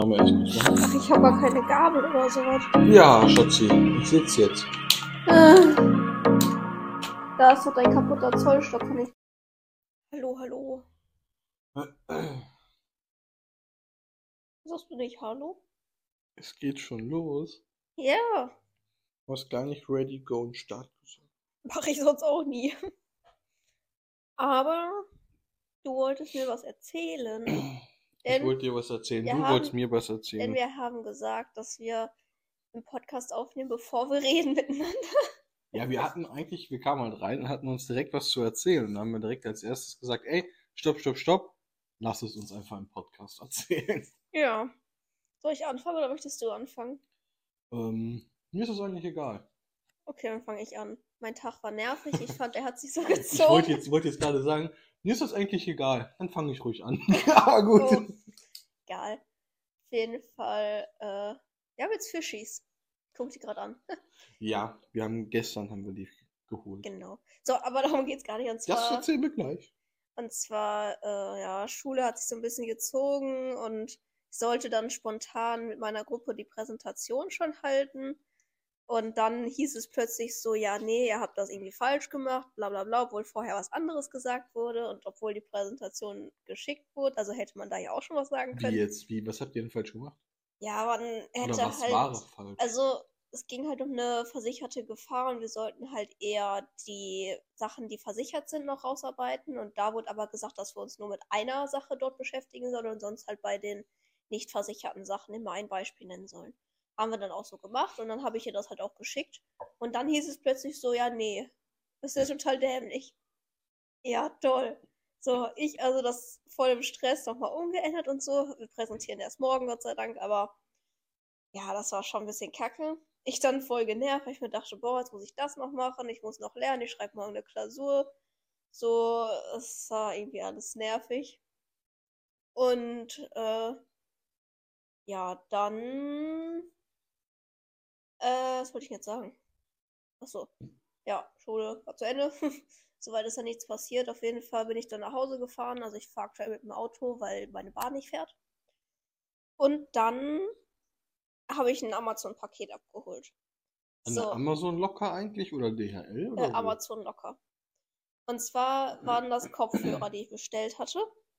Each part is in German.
Haben wir erst kurz machen. Ach, ich habe gar keine Gabel oder sowas. Ja, Schatzi, ich sitze jetzt. Da ist doch dein kaputter Zollstock. Kann ich... Hallo, hallo. Sagst du nicht Hallo? Es geht schon los. Ja, Du hast gar nicht ready, go und start gesagt. mache ich sonst auch nie. Aber du wolltest mir was erzählen. Ich wollte dir was erzählen, wir du haben- wolltest mir was Denn erzählen. wir haben gesagt, dass wir einen Podcast aufnehmen, bevor wir reden miteinander. Ja, wir kamen halt rein und hatten uns direkt was zu erzählen. Und dann haben wir direkt als erstes gesagt, ey, stopp. Lass es uns einfach im Podcast erzählen. Ja. Soll ich anfangen oder möchtest du anfangen? Mir ist das eigentlich egal. Okay, dann fange ich an. Mein Tag war nervig. Ich fand, er hat sich so Ich gezogen. wollte jetzt gerade sagen, mir ist das eigentlich egal. Dann fange ich ruhig an. Aber gut. Oh, egal. Auf jeden Fall, wir haben jetzt Fischis. Guck die gerade an. Ja, gestern haben wir die geholt. Genau. So, aber darum geht's gar nicht. Und Das zwar, erzählen wir gleich. ja, Schule hat sich so ein bisschen gezogen und ich sollte dann spontan mit meiner Gruppe die Präsentation schon halten. Und dann hieß es plötzlich so, ja, nee, ihr habt das irgendwie falsch gemacht, bla bla bla, obwohl vorher was anderes gesagt wurde und obwohl die Präsentation geschickt wurde, also hätte man da ja auch schon was sagen Wie können. jetzt? Was habt ihr denn falsch gemacht? Ja, man hätte Oder was halt, war falsch? also es ging halt um eine versicherte Gefahr und wir sollten halt eher die Sachen, die versichert sind, noch rausarbeiten. Und da wurde aber gesagt, dass wir uns nur mit einer Sache dort beschäftigen sollen und sonst halt bei den nicht versicherten Sachen immer ein Beispiel nennen sollen. Haben wir dann auch so gemacht und dann habe ich ihr das halt auch geschickt. Und dann hieß es plötzlich so, ja, nee, das ist ja total dämlich. Ja, toll. So, ich also das voll im Stress nochmal umgeändert und so. Wir präsentieren erst morgen, Gott sei Dank, aber ja, das war schon ein bisschen kacke. Ich dann voll genervt, weil ich mir dachte, boah, jetzt muss ich das noch machen, ich muss noch lernen, ich schreibe morgen eine Klausur. So, es war irgendwie alles nervig. Und ja, dann, was wollte ich jetzt sagen? Achso, ja, Schule war zu Ende. Soweit ist ja nichts passiert. Auf jeden Fall bin ich dann nach Hause gefahren. Also ich fahre aktuell mit dem Auto, weil meine Bahn nicht fährt. Und dann habe ich ein Amazon-Paket abgeholt. An der So, Amazon Locker eigentlich oder DHL oder wo? Amazon locker. Und zwar waren das Kopfhörer, die ich bestellt hatte.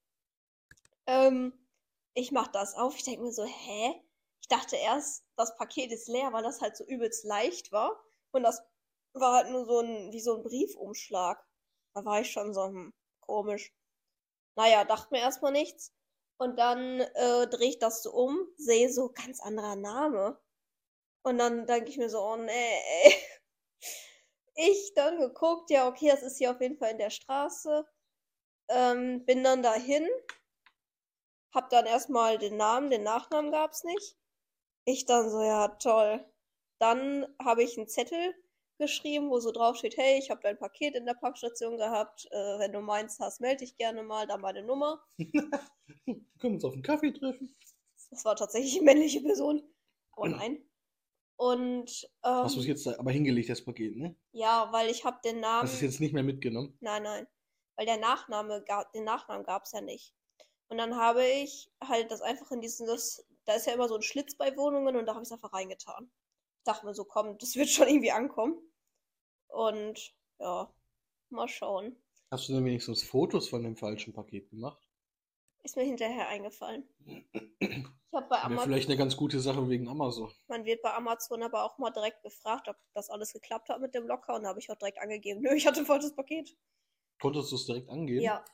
Ich mach das auf. Ich denke mir so, hä? Ich dachte erst, das Paket ist leer, weil das halt so übelst leicht war. Und das war halt nur wie so ein Briefumschlag. Da war ich schon so, komisch. Naja, dachte mir erstmal nichts. Und dann drehe ich das so um, sehe so ganz anderer Name. Und dann denke ich mir so, oh nee, ey. Ich dann geguckt, ja, okay, das ist hier auf jeden Fall in der Straße. Bin dann dahin, hab dann erstmal den Namen, den Nachnamen gab's nicht. Ich dann so, ja, toll. Dann habe ich einen Zettel geschrieben, wo so drauf steht, hey, ich habe dein Paket in der Packstation gehabt. Wenn du meins hast, melde dich gerne mal, da meine Nummer. Wir können uns auf einen Kaffee treffen. Das war tatsächlich eine männliche Person. Aber nein. Und Hast du es jetzt aber hingelegt, das Paket, ne? ja, weil ich habe den Namen. Hast du es jetzt nicht mehr mitgenommen? Nein. Weil den Nachnamen gab es ja nicht. Und dann habe ich halt das einfach in da ist ja immer so ein Schlitz bei Wohnungen und da habe ich es einfach reingetan. Ich dachte mir so, komm, das wird schon irgendwie ankommen. Und ja, mal schauen. Hast du denn wenigstens Fotos von dem falschen Paket gemacht? Ist mir hinterher eingefallen. Ich habe bei Wäre Amazon. vielleicht eine ganz gute Sache wegen Amazon. Man wird bei Amazon aber auch mal direkt gefragt, ob das alles geklappt hat mit dem Locker. Und da habe ich auch direkt angegeben, nö, ich hatte ein falsches Paket. Konntest du es direkt angeben? Ja.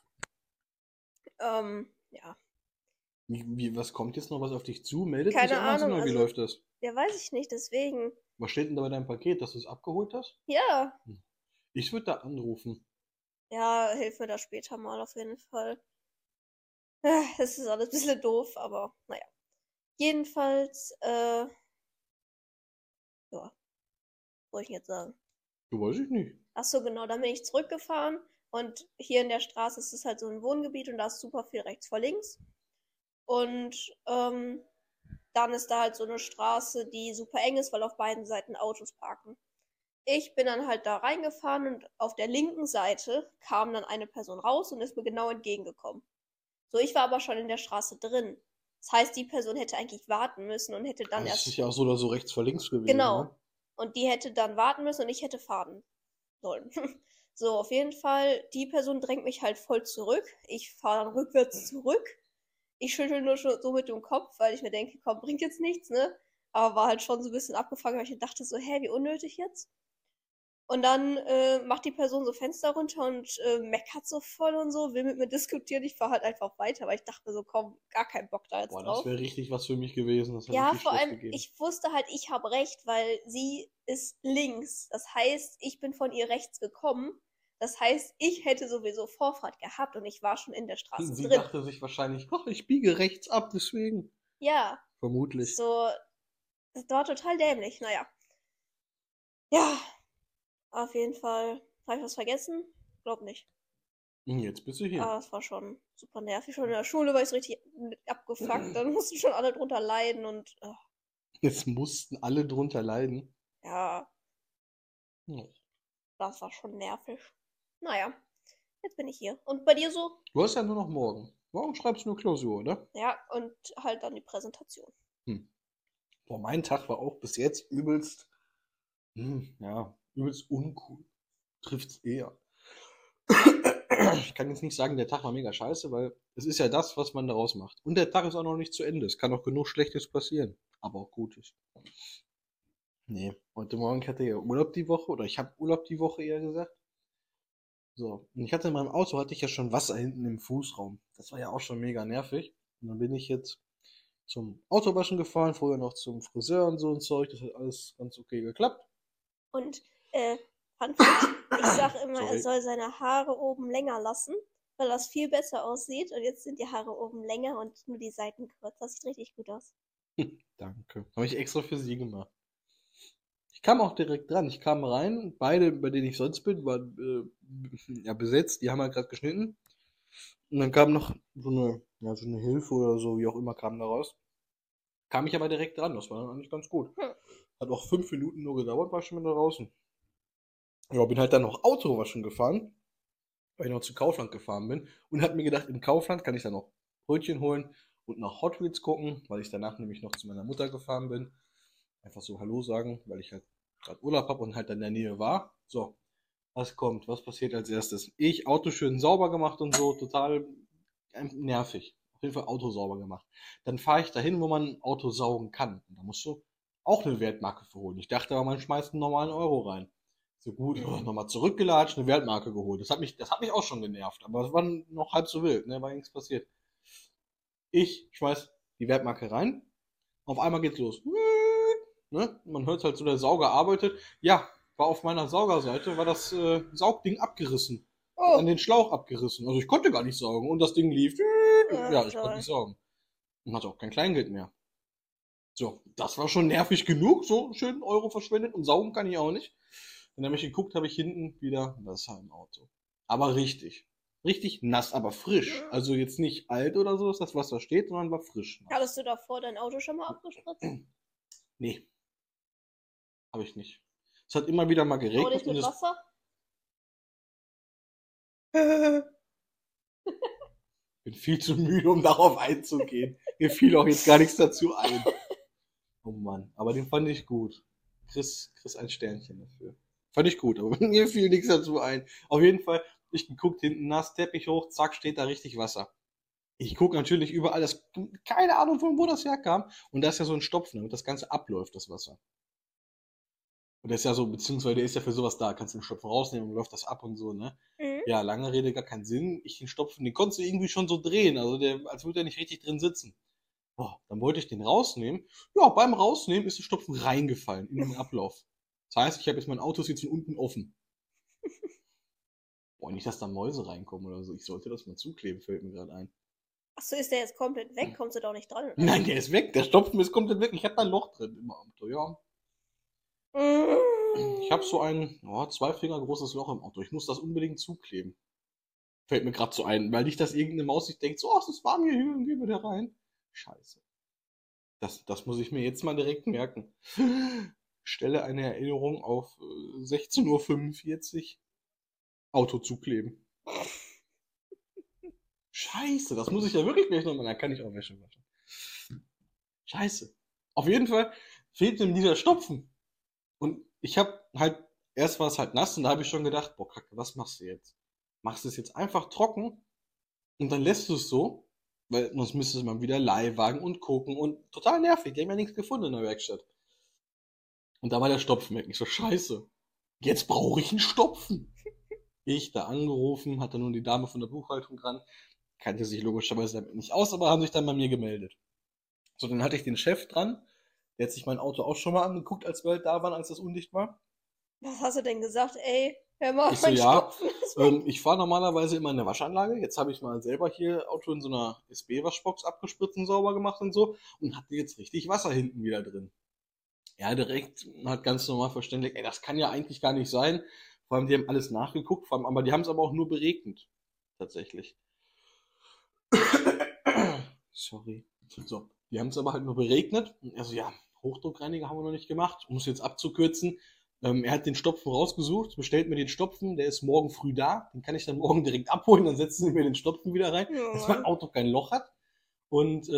Ja. Was kommt jetzt noch was auf dich zu? Meldet Keine sich Amazon Ahnung, oder wie also- läuft das? Ja, weiß ich nicht, deswegen. Was steht denn da bei deinem Paket, dass du es abgeholt hast? Ja. Ich würde da anrufen. Ja, hilf mir da später mal auf jeden Fall. Es ist alles ein bisschen doof, aber naja. Jedenfalls, ja. Was soll ich denn jetzt sagen? Du weiß ich nicht. Achso, genau, dann bin ich zurückgefahren und hier in der Straße ist es halt so ein Wohngebiet und da ist super viel rechts vor links. Und dann ist da halt so eine Straße, die super eng ist, weil auf beiden Seiten Autos parken. Ich bin dann halt da reingefahren und auf der linken Seite kam dann eine Person raus und ist mir genau entgegengekommen. So, ich war aber schon in der Straße drin. Das heißt, die Person hätte eigentlich warten müssen und hätte dann Das ist erst. ja auch so oder so rechts vor links gewesen, Genau. ne? Und die hätte dann warten müssen und ich hätte fahren sollen. So, auf jeden Fall, die Person drängt mich halt voll zurück. Ich fahre dann rückwärts zurück. Ich schüttel nur schon so mit dem Kopf, weil ich mir denke, komm, bringt jetzt nichts, ne? Aber war halt schon so ein bisschen abgefuckt, weil ich mir dachte so, hä, wie unnötig jetzt? Und dann macht die Person so Fenster runter und meckert so voll und so, will mit mir diskutieren. Ich fahre halt einfach weiter, weil ich dachte mir so, komm, gar keinen Bock da jetzt Boah, das drauf. wäre richtig was für mich gewesen. Das hätte Ja, richtig vor Stress allem, gegeben. ich wusste halt, ich habe recht, weil sie ist links. Das heißt, ich bin von ihr rechts gekommen. Das heißt, ich hätte sowieso Vorfahrt gehabt und ich war schon in der Straße Sie drin. dachte sich wahrscheinlich, ach, ich biege rechts ab, deswegen. Ja, Vermutlich. so, das war total dämlich. Naja. Ja, auf jeden Fall. Habe ich was vergessen? Glaub nicht. Jetzt bist du hier. Aber das war schon super nervig. Schon in der Schule war ich so richtig abgefuckt. Dann mussten schon alle drunter leiden und Jetzt mussten alle drunter leiden. ja, Ja. das war schon nervig. Naja, jetzt bin ich hier. Und bei dir so? Du hast ja nur noch morgen. Morgen schreibst du nur Klausur, oder? Ja, und halt dann die Präsentation. Boah, mein Tag war auch bis jetzt übelst, ja, übelst uncool. Trifft's eher. Ich kann jetzt nicht sagen, der Tag war mega scheiße, weil es ist ja das, was man daraus macht. Und der Tag ist auch noch nicht zu Ende. Es kann auch genug Schlechtes passieren, aber auch Gutes. Nee, heute Morgen hatte ich ja Urlaub die Woche, oder ich habe Urlaub die Woche eher gesagt. So, und ich hatte in meinem Auto, hatte ich ja schon Wasser hinten im Fußraum. Das war ja auch schon mega nervig. Und dann bin ich jetzt zum Autowaschen gefahren, vorher noch zum Friseur und so ein Zeug. Das hat alles ganz okay geklappt. Und, Fun Fact, ich sage immer, er Sorry. soll seine Haare oben länger lassen, weil das viel besser aussieht. Und jetzt sind die Haare oben länger und nur die Seiten kurz. Das sieht richtig gut aus. Danke. Habe ich extra für Sie gemacht. Ich kam auch direkt dran. Ich kam rein. Beide, bei denen ich sonst bin, waren ja, besetzt. Die haben halt gerade geschnitten. Und dann kam noch so eine Hilfe oder so, wie auch immer, kam da raus. Kam ich aber direkt dran. Das war dann eigentlich ganz gut. Hat auch 5 Minuten nur gedauert, war schon wieder draußen. Ja, bin halt dann noch Autowaschen gefahren, weil ich noch zu Kaufland gefahren bin. Und hab mir gedacht, im Kaufland kann ich dann noch Brötchen holen und nach Hot Wheels gucken, weil ich danach nämlich noch zu meiner Mutter gefahren bin. Einfach so Hallo sagen, weil ich halt gerade Urlaub habe und halt in der Nähe war. So, was kommt? Was passiert als erstes? Ich, Auto schön sauber gemacht und so, total nervig. Auf jeden Fall Auto sauber gemacht. Dann fahre ich dahin, wo man ein Auto saugen kann. Und da musst du auch eine Wertmarke für holen. Ich dachte aber, man schmeißt einen normalen Euro rein. So gut, nochmal zurückgelatscht, eine Wertmarke geholt. Das hat mich auch schon genervt, aber es war noch halb so wild, ne? War nichts passiert. Ich schmeiß die Wertmarke rein, auf einmal geht's los. Ne? Man hört halt so, der Sauger arbeitet. Ja, war auf meiner Saugerseite, war das Saugding abgerissen. An den Schlauch abgerissen. Also ich konnte gar nicht saugen. Und das Ding lief. Ja, ich konnte nicht saugen. Und hatte auch kein Kleingeld mehr. So, das war schon nervig genug. So, schön einen Euro verschwendet und saugen kann ich auch nicht. Dann habe ich geguckt, habe ich hinten wieder Wasser im Auto. Aber richtig. Richtig nass, aber frisch. Also jetzt nicht alt oder so, dass das Wasser steht, sondern war frisch. Nass. Hattest du davor dein Auto schon mal abgespritzt? Nee, habe ich nicht. Es hat immer wieder mal Aber geregnet nicht und mit es Wasser? bin viel zu müde, um darauf einzugehen. Mir fiel auch jetzt gar nichts dazu ein. Oh Mann, aber den fand ich gut. Chris ein Sternchen dafür. Fand ich gut, aber mir fiel nichts dazu ein. Auf jeden Fall, ich geguckt, hinten nass, Teppich hoch, zack, steht da richtig Wasser. Ich gucke natürlich überall, keine Ahnung, von wo das herkam. Und da ist ja so ein Stopfen, damit das Ganze abläuft, das Wasser. Und der ist ja so, beziehungsweise der ist ja für sowas da. Kannst du den Stopfen rausnehmen und läuft das ab und so, ne? Mhm. Ja, lange Rede, gar keinen Sinn. Ich den Stopfen, den konntest du irgendwie schon so drehen, also als würde er nicht richtig drin sitzen. Boah, dann wollte ich den rausnehmen. Ja, beim Rausnehmen ist der Stopfen reingefallen in den Ablauf. Das heißt, ich habe jetzt mein Auto jetzt von unten offen. Boah, nicht, dass da Mäuse reinkommen oder so. Ich sollte das mal zukleben, fällt mir gerade ein. Achso, ist der jetzt komplett weg? Kommst du da auch nicht dran? Oder? Nein, der ist weg. Der Stopfen ist komplett weg. Ich habe da ein Loch drin im Auto, ja. Ich habe so ein 2 Finger großes Loch im Auto. Ich muss das unbedingt zukleben. Fällt mir gerade so ein, weil nicht, dass irgendeine Maus sich denkt, so, es ist warm hier, gehen wir da rein. Scheiße. Das muss ich mir jetzt mal direkt merken. Stelle eine Erinnerung auf 16:45 Uhr. Auto zukleben. Scheiße, das muss ich ja wirklich gleich noch machen. Da kann ich auch Wäsche waschen. Scheiße. Auf jeden Fall fehlt ihm dieser Stopfen. Und ich habe halt, erst war es halt nass und da habe ich schon gedacht, boah, Kacke, was machst du jetzt? Machst du es jetzt einfach trocken und dann lässt du es so, weil sonst müsstest du mal wieder Leihwagen und gucken und total nervig. Die haben ja nichts gefunden in der Werkstatt. Und da war der Stopfen weg. Ich so, scheiße, jetzt brauche ich einen Stopfen. Ich da angerufen, hatte nun die Dame von der Buchhaltung dran, kannte sich logischerweise damit nicht aus, aber haben sich dann bei mir gemeldet. So, dann hatte ich den Chef dran, der hat sich mein Auto auch schon mal angeguckt, als wir halt da waren, als das undicht war. Was hast du denn gesagt? Ey, hör mal, Ich so, mein ja, Stopfen ist weg. ich fahre normalerweise immer in der Waschanlage. Jetzt habe ich mal selber hier Auto in so einer SB-Waschbox abgespritzt und sauber gemacht und so und hatte jetzt richtig Wasser hinten wieder drin. Ja, direkt hat ganz normal verständigt, ey, das kann ja eigentlich gar nicht sein. Vor allem, die haben alles nachgeguckt, vor allem, aber die haben es aber auch nur beregnet. Tatsächlich. Sorry. So, die haben es aber halt nur beregnet. Also ja, Hochdruckreiniger haben wir noch nicht gemacht. Um es jetzt abzukürzen. Er hat den Stopfen rausgesucht, bestellt mir den Stopfen, der ist morgen früh da. Den kann ich dann morgen direkt abholen, dann setzen sie mir den Stopfen wieder rein, Oh dass mein Mann. Auto kein Loch hat. Und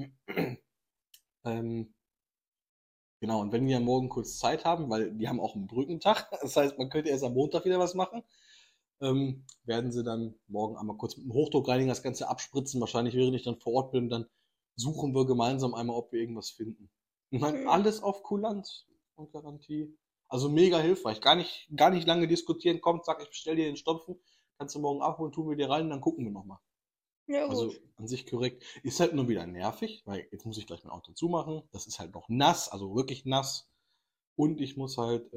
ähm, genau, und wenn wir morgen kurz Zeit haben, weil die haben auch einen Brückentag, das heißt, man könnte erst am Montag wieder was machen, werden sie dann morgen einmal kurz mit dem Hochdruckreiniger das Ganze abspritzen. Wahrscheinlich, während ich dann vor Ort bin, dann suchen wir gemeinsam einmal, ob wir irgendwas finden. Und halt Hm. alles auf Kulanz und Garantie. Also mega hilfreich. Gar nicht lange diskutieren. Kommt, sag, ich bestell dir den Stopfen. Kannst du morgen abholen, tun wir dir rein, dann gucken wir nochmal. Ja, Also gut. an sich korrekt. Ist halt nur wieder nervig, weil jetzt muss ich gleich mein Auto zumachen. Das ist halt noch nass, also wirklich nass. Und ich muss halt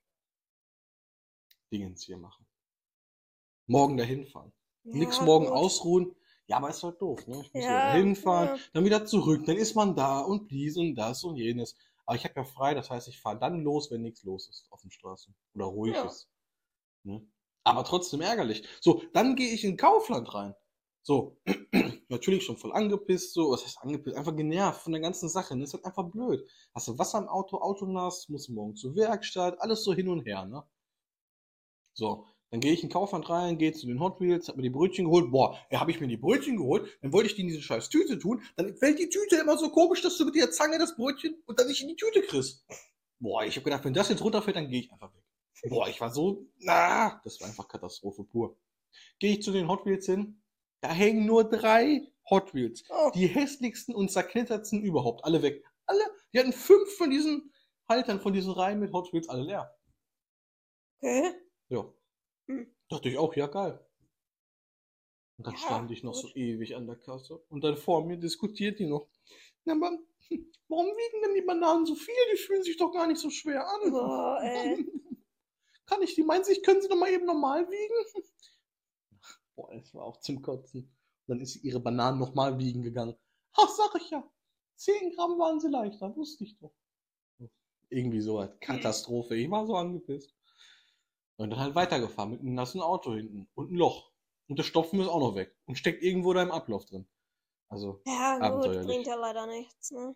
Dingens hier machen. Morgen dahin fahren. Nix Ja, morgen gut. ausruhen. Ja, aber ist halt doof, ne? Ich muss wieder Ja, hinfahren, ja. dann wieder zurück, dann ist man da und dies und das und jenes. Aber ich habe ja frei, das heißt, ich fahre dann los, wenn nichts los ist auf den Straßen. Oder ruhig Ja. ist. Ne? Aber trotzdem ärgerlich. So, dann gehe ich in Kaufland rein. So, natürlich schon voll angepisst, so, was heißt angepisst? Einfach genervt von der ganzen Sache. Ne? Ist halt einfach blöd. Hast du Wasser im Auto, Auto nass, musst morgen zur Werkstatt, alles so hin und her, ne? So, dann gehe ich in den Kaufland rein, gehe zu den Hot Wheels, hab mir die Brötchen geholt. Boah, ja, habe ich mir die Brötchen geholt, dann wollte ich die in diese scheiß Tüte tun, dann fällt die Tüte immer so komisch, dass du mit der Zange das Brötchen und dann nicht in die Tüte kriegst. Boah, ich habe gedacht, wenn das jetzt runterfällt, dann gehe ich einfach weg. Boah, ich war so, das war einfach Katastrophe pur. Gehe ich zu den Hot Wheels hin, da hängen nur 3 Hot Wheels. Oh, Die hässlichsten und zerknittertsten überhaupt, alle weg. Alle, die hatten 5 von diesen Haltern, von diesen Reihen mit Hot Wheels, alle leer. okay. Ja, Hm. dachte ich auch, ja geil. Und dann Ja, stand ich noch so gut. ewig an der Kasse. Und dann vor mir diskutiert die noch. Na, aber, warum wiegen denn die Bananen so viel? Die fühlen sich doch gar nicht so schwer an. Boah, ey. Kann ich die, meinen Sie, können Sie doch mal eben normal wiegen? Boah, das war auch zum Kotzen. Und dann ist sie ihre Bananen nochmal wiegen gegangen. Ach, sag ich ja. 10 Gramm waren sie leichter, wusste ich doch. Irgendwie so eine Hm. Katastrophe. Ich war so angepisst. Und dann halt weitergefahren mit einem nassen Auto hinten und ein Loch. Und der Stopfen ist auch noch weg und steckt irgendwo da im Ablauf drin. Also Ja, gut, bringt abenteuerlich. ja leider nichts, ne?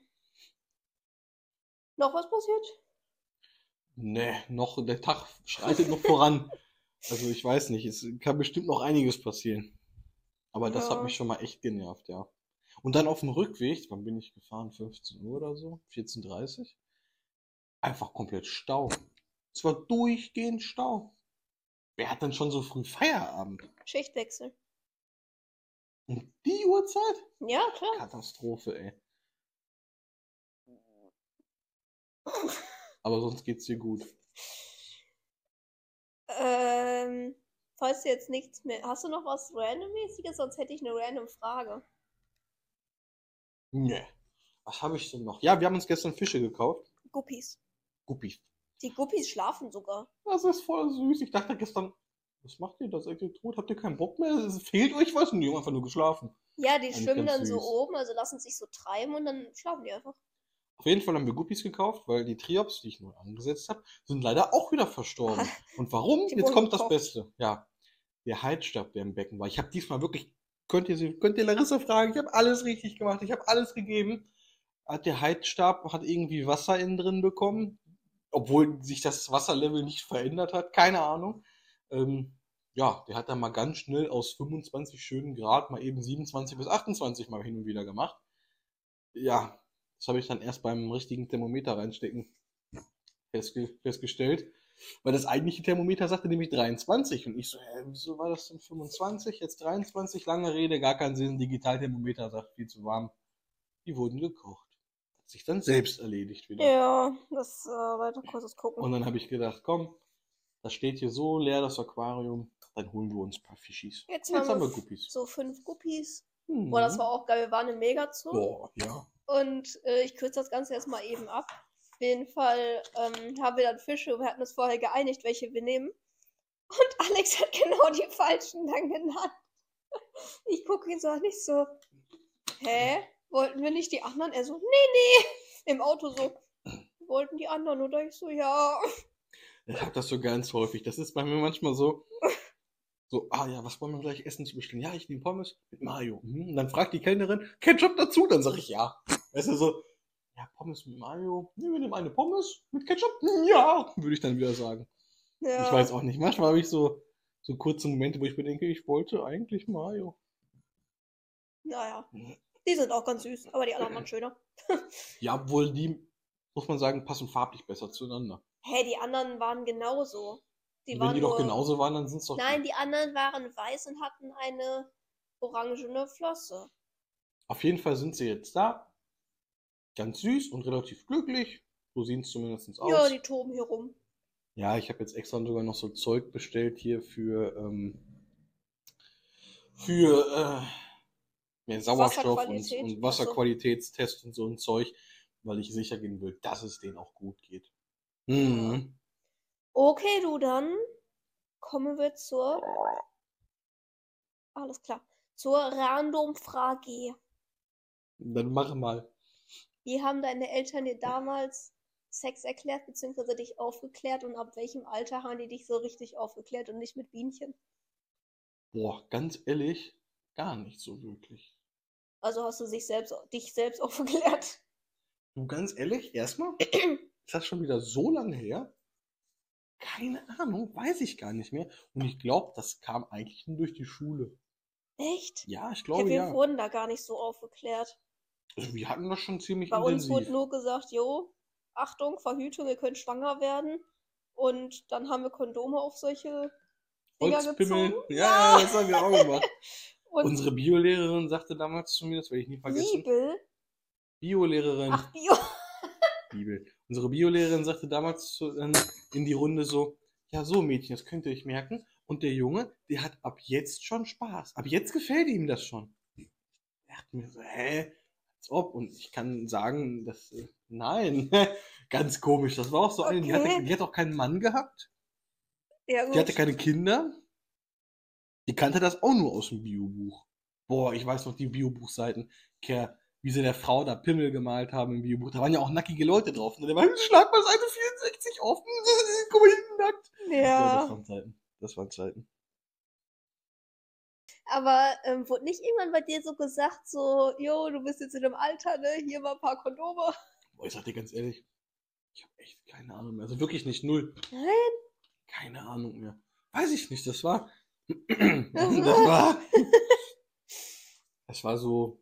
Noch was passiert? Ne, noch, der Tag schreitet noch voran. Also ich weiß nicht, es kann bestimmt noch einiges passieren. Aber das hat mich Ja. schon mal echt genervt, ja. Und dann auf dem Rückweg, wann bin ich gefahren? 15 Uhr oder so? 14:30? Einfach komplett Stau. Es war durchgehend Stau. Wer hat denn schon so früh Feierabend? Schichtwechsel. Um die Uhrzeit? Ja, klar. Katastrophe, ey. Aber sonst geht's dir gut. Ähm, falls du jetzt nichts mehr. Hast du noch was Randommäßiges? Sonst hätte ich eine random Frage. Ne. Was habe ich denn noch? Ja, wir haben uns gestern Fische gekauft. Guppies. Guppies. Die Guppies schlafen sogar. Das ist voll süß. Ich dachte gestern, was macht ihr da? Seid ihr tot? Habt ihr keinen Bock mehr? Es fehlt euch was? Und die haben einfach nur geschlafen. Ja, die Eigentlich schwimmen ganz dann so süß. oben, also lassen sich so treiben und dann schlafen die einfach. Auf jeden Fall haben wir Guppies gekauft, weil die Triops, die ich neu angesetzt habe, sind leider auch wieder Ah, verstorben. Und warum? die Jetzt wurden kommt das gekocht. Beste. Ja, der Heizstab, der im Becken war. Ich habe diesmal wirklich, könnt ihr Larissa fragen, ich habe alles richtig gemacht, ich habe alles gegeben. Der Heizstab hat irgendwie Wasser innen drin bekommen, obwohl sich das Wasserlevel nicht verändert hat, keine Ahnung. Ähm, ja, der hat dann mal ganz schnell aus 25 schönen Grad mal eben 27 bis 28 mal hin und wieder gemacht. Ja, Das habe ich dann erst beim richtigen Thermometer reinstecken festgestellt. Weil das eigentliche Thermometer sagte nämlich 23. Und ich so, wieso war das denn 25? Jetzt 23, lange Rede, gar keinen Sinn. Digitalthermometer sagt viel zu warm. Die wurden gekocht. Hat sich dann selbst erledigt wieder. Ja, das weiter kurzes Gucken. Und dann habe ich gedacht, komm, das steht hier so leer, das Aquarium, dann holen wir uns ein paar Fischis. Jetzt haben wir Guppies. so 5 Guppies. Mhm. Boah, das war auch geil. Wir waren im Megazoo. Boah, ja. Und ich kürze das Ganze jetzt mal eben ab. Auf jeden Fall haben wir dann Fische. Wir hatten uns vorher geeinigt, welche wir nehmen. Und Alex hat genau die falschen dann genannt. Ich gucke ihn so an, nicht so, hä? Wollten wir nicht die anderen? Er so, nee. Im Auto so, wir wollten die anderen. Oder ich so, ja. Ich habe das so ganz häufig. Das ist bei mir manchmal so, ja, was wollen wir gleich essen zu bestellen? Ja, ich nehme Pommes mit Mayo. Und dann fragt die Kellnerin, Ketchup dazu? Dann sage ich ja. Weißt du, so, ja, Pommes mit Mayo. Nee, wir nehmen eine Pommes mit Ketchup? Ja, würde ich dann wieder sagen. Ja. Ich weiß auch nicht. Manchmal habe ich so kurze Momente, wo ich mir denke, ich wollte eigentlich Mayo. Naja, die sind auch ganz süß, aber die anderen waren schöner. Ja, obwohl die, muss man sagen, passen farblich besser zueinander. Hä, die anderen waren genauso. Wenn die doch genauso waren, dann sind es doch... Nein, die anderen waren weiß und hatten eine orangene Flosse. Auf jeden Fall sind sie jetzt da. Ganz süß und relativ glücklich. So sehen es zumindest aus. Ja, die toben hier rum. Ja, ich habe jetzt extra sogar noch so Zeug bestellt hier für Sauerstoff und Wasserqualitätstest und so ein Zeug, weil ich sicher gehen will, dass es denen auch gut geht. Mhm. Okay, du, dann kommen wir zur... Alles klar. Zur Random-Frage. Dann mach mal. Wie haben deine Eltern dir damals Sex erklärt, beziehungsweise dich aufgeklärt, und ab welchem Alter haben die dich so richtig aufgeklärt und nicht mit Bienchen? Boah, ganz ehrlich, gar nicht so wirklich. Also hast du dich selbst aufgeklärt? Du, ganz ehrlich, erstmal, ist das schon wieder so lange her? Keine Ahnung, weiß ich gar nicht mehr. Und ich glaube, das kam eigentlich nur durch die Schule. Echt? Ja, ich glaube, Wir wurden da gar nicht so aufgeklärt. Also wir hatten das schon ziemlich Bei intensiv. uns wurde nur gesagt, jo, Achtung, Verhütung, ihr könnt schwanger werden. Und dann haben wir Kondome auf solche Dinger Holzpimmel. gezogen. Ja, das haben wir auch gemacht. Unsere Biolehrerin sagte damals zu mir, das werde ich nie vergessen. Biolehrerin. Ach, Bio. Bibel. Unsere Biolehrerin sagte damals in die Runde so, ja so Mädchen, das könnt ihr euch merken. Und der Junge, der hat ab jetzt schon Spaß. Ab jetzt gefällt ihm das schon. Ich dachte mir so, als ob. Und ich kann sagen, dass, nein, ganz komisch. Das war auch so eine, die hat auch keinen Mann gehabt. Ja, gut. Die hatte keine Kinder. Die kannte das auch nur aus dem Biobuch. Boah, ich weiß noch die Biobuchseiten. Wie sie der Frau da Pimmel gemalt haben im Biobuch. Da waren ja auch nackige Leute drauf. Und der war, schlag mal Seite 64 auf. Guck mal hinten nackt. Ja. Das waren Zeiten. Das waren Zeiten. Aber wurde nicht irgendwann bei dir so gesagt, so, jo, du bist jetzt in einem Alter, ne? Hier mal ein paar Kondome. Boah, ich sag dir ganz ehrlich, ich habe echt keine Ahnung mehr. Also wirklich nicht, null. Nein? Keine Ahnung mehr. Weiß ich nicht, das war so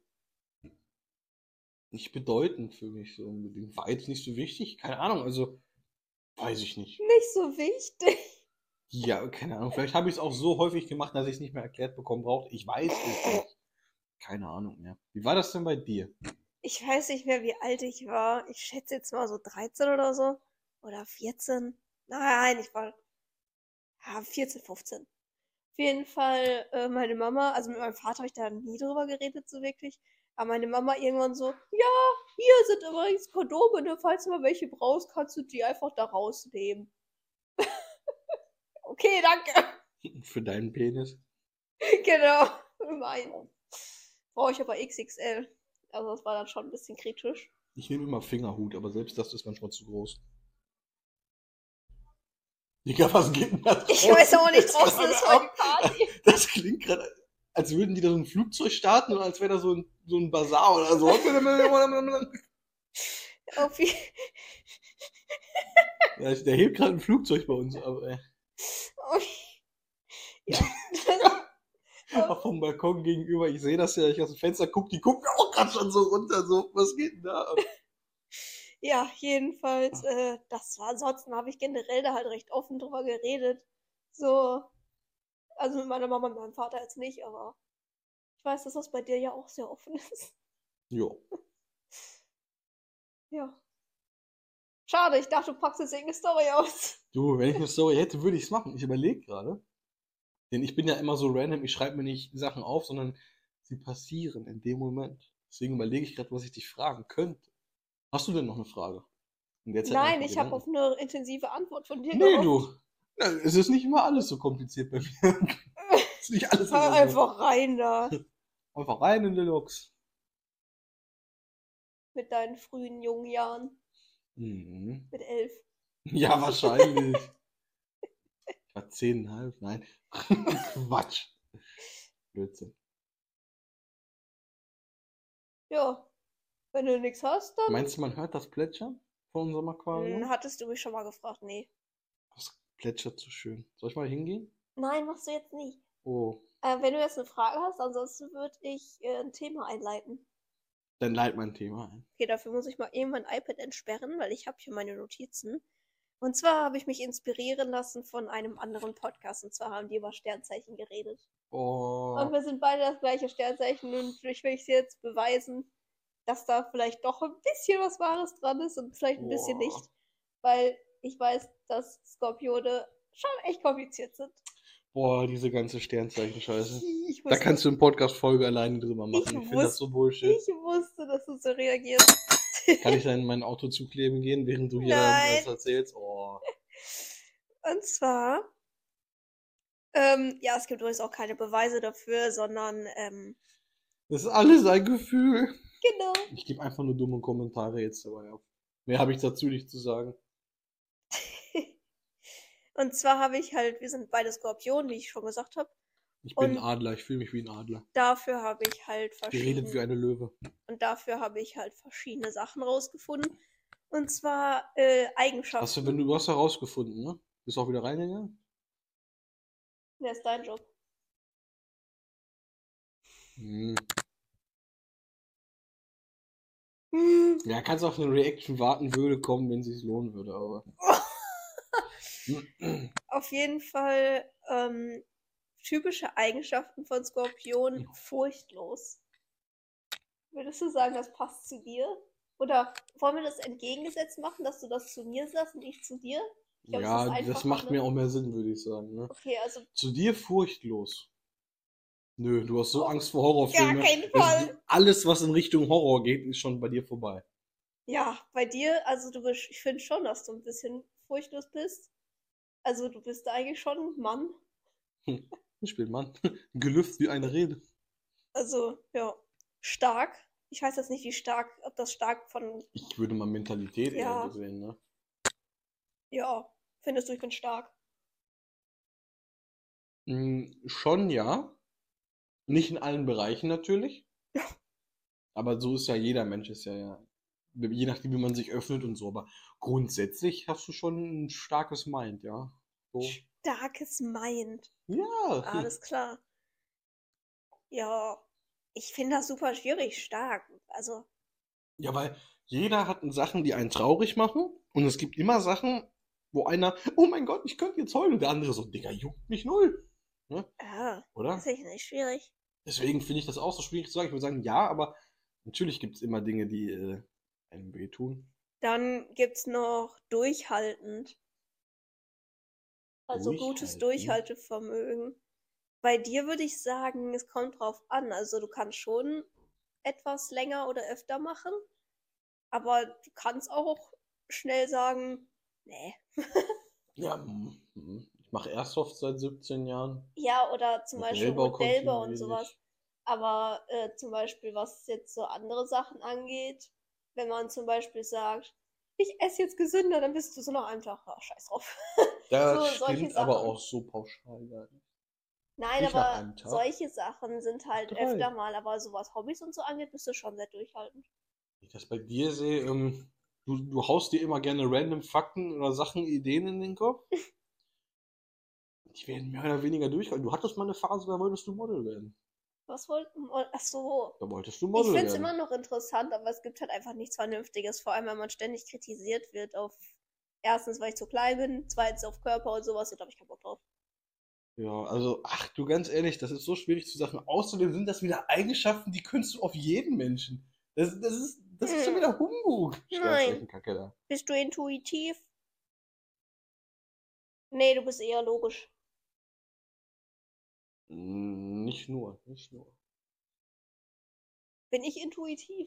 nicht bedeutend für mich so unbedingt. War jetzt nicht so wichtig, keine Ahnung, also weiß ich nicht. Nicht so wichtig. Ja, keine Ahnung, vielleicht habe ich es auch so häufig gemacht, dass ich es nicht mehr erklärt bekommen brauchte. Ich weiß es nicht. Keine Ahnung mehr. Wie war das denn bei dir? Ich weiß nicht mehr, wie alt ich war. Ich schätze jetzt mal so 13 oder so. Oder 14. Nein, ich war 14, 15. Auf jeden Fall meine Mama, also mit meinem Vater habe ich da nie drüber geredet, so wirklich. Aber meine Mama irgendwann so, ja, hier sind übrigens Kondome, ne? Falls du mal welche brauchst, kannst du die einfach da rausnehmen. Okay, danke. Für deinen Penis? Genau, mein. Brauche ich aber XXL. Also das war dann schon ein bisschen kritisch. Ich nehme immer Fingerhut, aber selbst das ist manchmal zu groß. Digga, was geht denn da draußen? Ich weiß auch nicht, draußen ist voll die Party. Das klingt gerade, als würden die da so ein Flugzeug starten oder als wäre da so ein Bazar oder so. Ja, der hebt gerade ein Flugzeug bei uns, aber ja. Vom Balkon gegenüber, ich sehe das ja, ich aus dem Fenster gucke, die gucken auch gerade schon so runter, so, was geht denn da ab? Ja, jedenfalls, das war, ansonsten habe ich generell da halt recht offen drüber geredet. So, also mit meiner Mama und meinem Vater jetzt nicht, aber ich weiß, dass das bei dir ja auch sehr offen ist. Jo. Ja. Schade, ich dachte, du packst jetzt irgendeine Story aus. Du, wenn ich eine Story hätte, würde ich es machen. Ich überlege gerade. Denn ich bin ja immer so random, ich schreibe mir nicht Sachen auf, sondern sie passieren in dem Moment. Deswegen überlege ich gerade, was ich dich fragen könnte. Hast du denn noch eine Frage? In der Zeit mache ich Nein, mir ich habe auf Gedanken. eine intensive Antwort von dir Nee, gehofft. du. Ja, es ist nicht immer alles so kompliziert bei mir. Es ist nicht alles Hör immer so. einfach rein da. Einfach rein in Deluxe. Mit deinen frühen jungen Jahren. Mhm. Mit 11. Ja, wahrscheinlich. Ich war 10,5. Nein. Quatsch. Blödsinn. Ja, wenn du nichts hast, dann Meinst du, man hört das Plätschern von unserem Aquarium? hattest du mich schon mal gefragt. Nee. Das plätschert so schön. Soll ich mal hingehen? Nein, machst du jetzt nicht. Oh, Wenn du jetzt eine Frage hast, ansonsten würde ich ein Thema einleiten. dann leit mein Thema ein. Okay, dafür muss ich mal eben mein iPad entsperren, weil ich habe hier meine Notizen. Und zwar habe ich mich inspirieren lassen von einem anderen Podcast. Und zwar haben die über Sternzeichen geredet. Oh, Und wir sind beide das gleiche Sternzeichen. Und ich will es jetzt beweisen, dass da vielleicht doch ein bisschen was Wahres dran ist und vielleicht ein bisschen Boah. nicht. Weil ich weiß, dass Skorpione schon echt kompliziert sind. Boah, diese ganze Sternzeichen-Scheiße. Ich Da wusste, kannst du eine Podcast-Folge alleine drüber machen. Ich Ich finde das so Bullshit. ich wusste, dass du so reagierst. Kann ich dann in mein Auto zukleben gehen, während du hier Nein. das erzählst? Oh. Und zwar, ja, es gibt übrigens auch keine Beweise dafür, sondern, Das ist alles ein Gefühl. genau. Ich gebe einfach nur dumme Kommentare jetzt dabei ab. Mehr habe ich dazu nicht zu sagen. Und zwar habe ich halt, wir sind beide Skorpion, wie ich schon gesagt habe. Ich bin Und ein Adler, ich fühle mich wie ein Adler. dafür habe ich halt Geredet wie eine Löwe. verschiedene Sachen rausgefunden. Und zwar Eigenschaften. Du hast herausgefunden, ne? Bist auch wieder reingegangen? Wer ist dein Job? Hm. Hm. Ja, kannst auf eine Reaction warten, würde kommen, wenn es sich lohnen würde, aber. Auf jeden Fall typische Eigenschaften von Skorpion, furchtlos. Würdest du sagen, das passt zu dir? Oder wollen wir das entgegengesetzt machen, dass du das zu mir sagst und ich zu dir? Ich glaub, Ja, ist das einfacher, macht ne? mir auch mehr Sinn, würde ich sagen. Ne? Okay, also Zu dir furchtlos. Nö, du hast so Auf Angst vor Horrorfilmen. gar keinen Fall. Alles, was in Richtung Horror geht, ist schon bei dir vorbei. ja, bei dir, also ich finde schon, dass du ein bisschen furchtlos bist. Also du bist eigentlich schon ein Mann. Ich bin Mann. Gelüft wie eine Rede. Also, ja, stark. Ich weiß jetzt nicht, wie stark, ob das stark von, Ich würde mal Mentalität Ja. eher sehen, ne? ja, findest du, ich bin stark. Schon ja. Nicht in allen Bereichen natürlich. Aber so ist ja jeder Mensch, ist ja, je nachdem, wie man sich öffnet und so. Aber grundsätzlich hast du schon ein starkes Mind, ja. So. Starkes Mind. Ja. Alles klar. Ja, ich finde das super schwierig, stark. Also, Ja, weil jeder hat Sachen, die einen traurig machen. Und es gibt immer Sachen, wo einer, oh mein Gott, ich könnte jetzt heulen. Und der andere so, Digga, juckt mich null. Ne? das Oder? ist nicht schwierig. Deswegen finde ich das auch so schwierig zu sagen. Ich würde sagen, ja, aber natürlich gibt es immer Dinge, die einem wehtun. Dann gibt's noch durchhaltend. Also gutes Durchhalten? Durchhaltevermögen. Bei dir würde ich sagen, es kommt drauf an. Also du kannst schon etwas länger oder öfter machen, aber du kannst auch schnell sagen, nee. Ja, ich mache Airsoft seit 17 Jahren. Ja, oder zum Beispiel Modellbau Modellbau und kontinuierlich. sowas. Aber zum Beispiel, was jetzt so andere Sachen angeht, wenn man zum Beispiel sagt, ich esse jetzt gesünder, dann bist du so nach einem Tag, scheiß drauf. Das solche stimmt aber Sachen. auch so pauschal gar nicht. Nein, Nicht nach aber einem Tag. solche Sachen sind halt 3. öfter mal, aber so was Hobbys und so angeht, bist du schon sehr durchhaltend. Wenn ich das bei dir sehe, du haust dir immer gerne random Fakten oder Sachen, Ideen in den Kopf. Die werden mehr oder weniger durchhalten. Du hattest mal eine Phase, da wolltest du Model werden. Was wollten. Ach so. Da wolltest du Ich Model finde es werden. immer noch interessant, aber es gibt halt einfach nichts Vernünftiges, vor allem wenn man ständig kritisiert wird auf erstens, weil ich zu klein bin, zweitens auf Körper und sowas, und da habe ich keinen Bock drauf. Ja, also, ach du, ganz ehrlich, das ist so schwierig zu sagen. Außerdem sind das wieder Eigenschaften, die könntest du auf jeden Menschen. Das ist schon wieder Humbug. Nein. Sternzeichenkacke da. Bist du intuitiv? Nee, du bist eher logisch. Nicht nur, nicht nur. Bin ich intuitiv?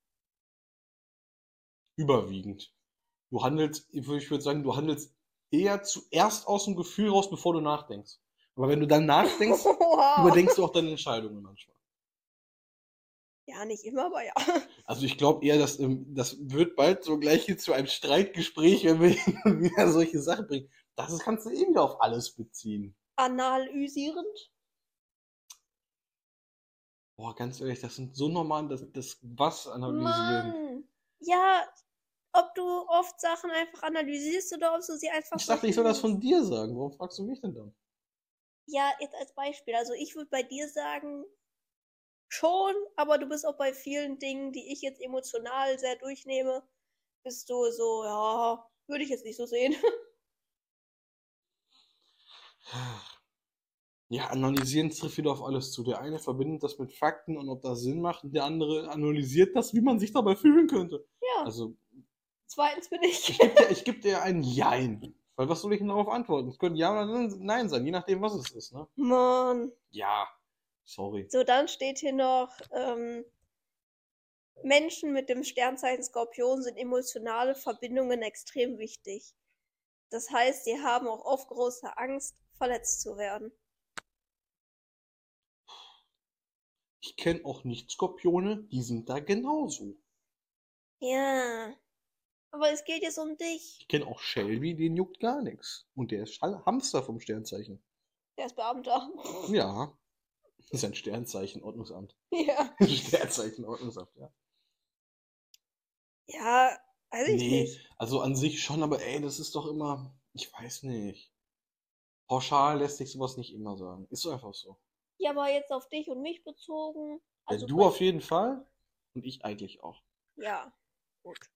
Überwiegend. Du handelst, ich würde sagen, du handelst eher zuerst aus dem Gefühl raus, bevor du nachdenkst. Aber wenn du dann nachdenkst, Wow. überdenkst du auch deine Entscheidungen manchmal. Ja, nicht immer, aber ja. Also ich glaube eher, dass das wird bald so gleich hier zu einem Streitgespräch, wenn wir wieder solche Sachen bringen. Das kannst du eh wieder auf alles beziehen. Analysierend? Boah, ganz ehrlich, das sind so normal, das was analysieren. Mann. Ja, ob du oft Sachen einfach analysierst oder ob du sie einfach Ich dachte, ich soll das von dir sagen. Warum fragst du mich denn dann? Ja, jetzt als Beispiel. Also ich würde bei dir sagen, schon, aber du bist auch bei vielen Dingen, die ich jetzt emotional sehr durchnehme, bist du so, ja, würde ich jetzt nicht so sehen. Ja, analysieren trifft wieder auf alles zu. Der eine verbindet das mit Fakten und ob das Sinn macht, und der andere analysiert das, wie man sich dabei fühlen könnte. Ja. Also, Zweitens bin ich. ich geb dir ein Jein. Weil was soll ich denn darauf antworten? Es könnte Ja oder Nein sein, je nachdem, was es ist, ne? Mann. Ja, sorry. So, dann steht hier noch, Menschen mit dem Sternzeichen Skorpion sind emotionale Verbindungen extrem wichtig. Das heißt, sie haben auch oft große Angst, verletzt zu werden. Ich kenne auch Nicht-Skorpione, die sind da genauso. Ja. Aber es geht jetzt um dich. Ich kenne auch Shelby, den juckt gar nichts. Und der ist Hamster vom Sternzeichen. Der ist Beamter. Ja, das ist ein Sternzeichen, Ordnungsamt. Ja. Sternzeichen, Ordnungsamt, ja. Ja, weiß ich Nee, nicht. also an sich schon, aber ey, das ist doch immer, ich weiß nicht. Pauschal lässt sich sowas nicht immer sagen. Ist so einfach so. Ja, aber jetzt auf dich und mich bezogen. Ja, Also du bei- auf jeden Fall und ich eigentlich auch. Ja, gut.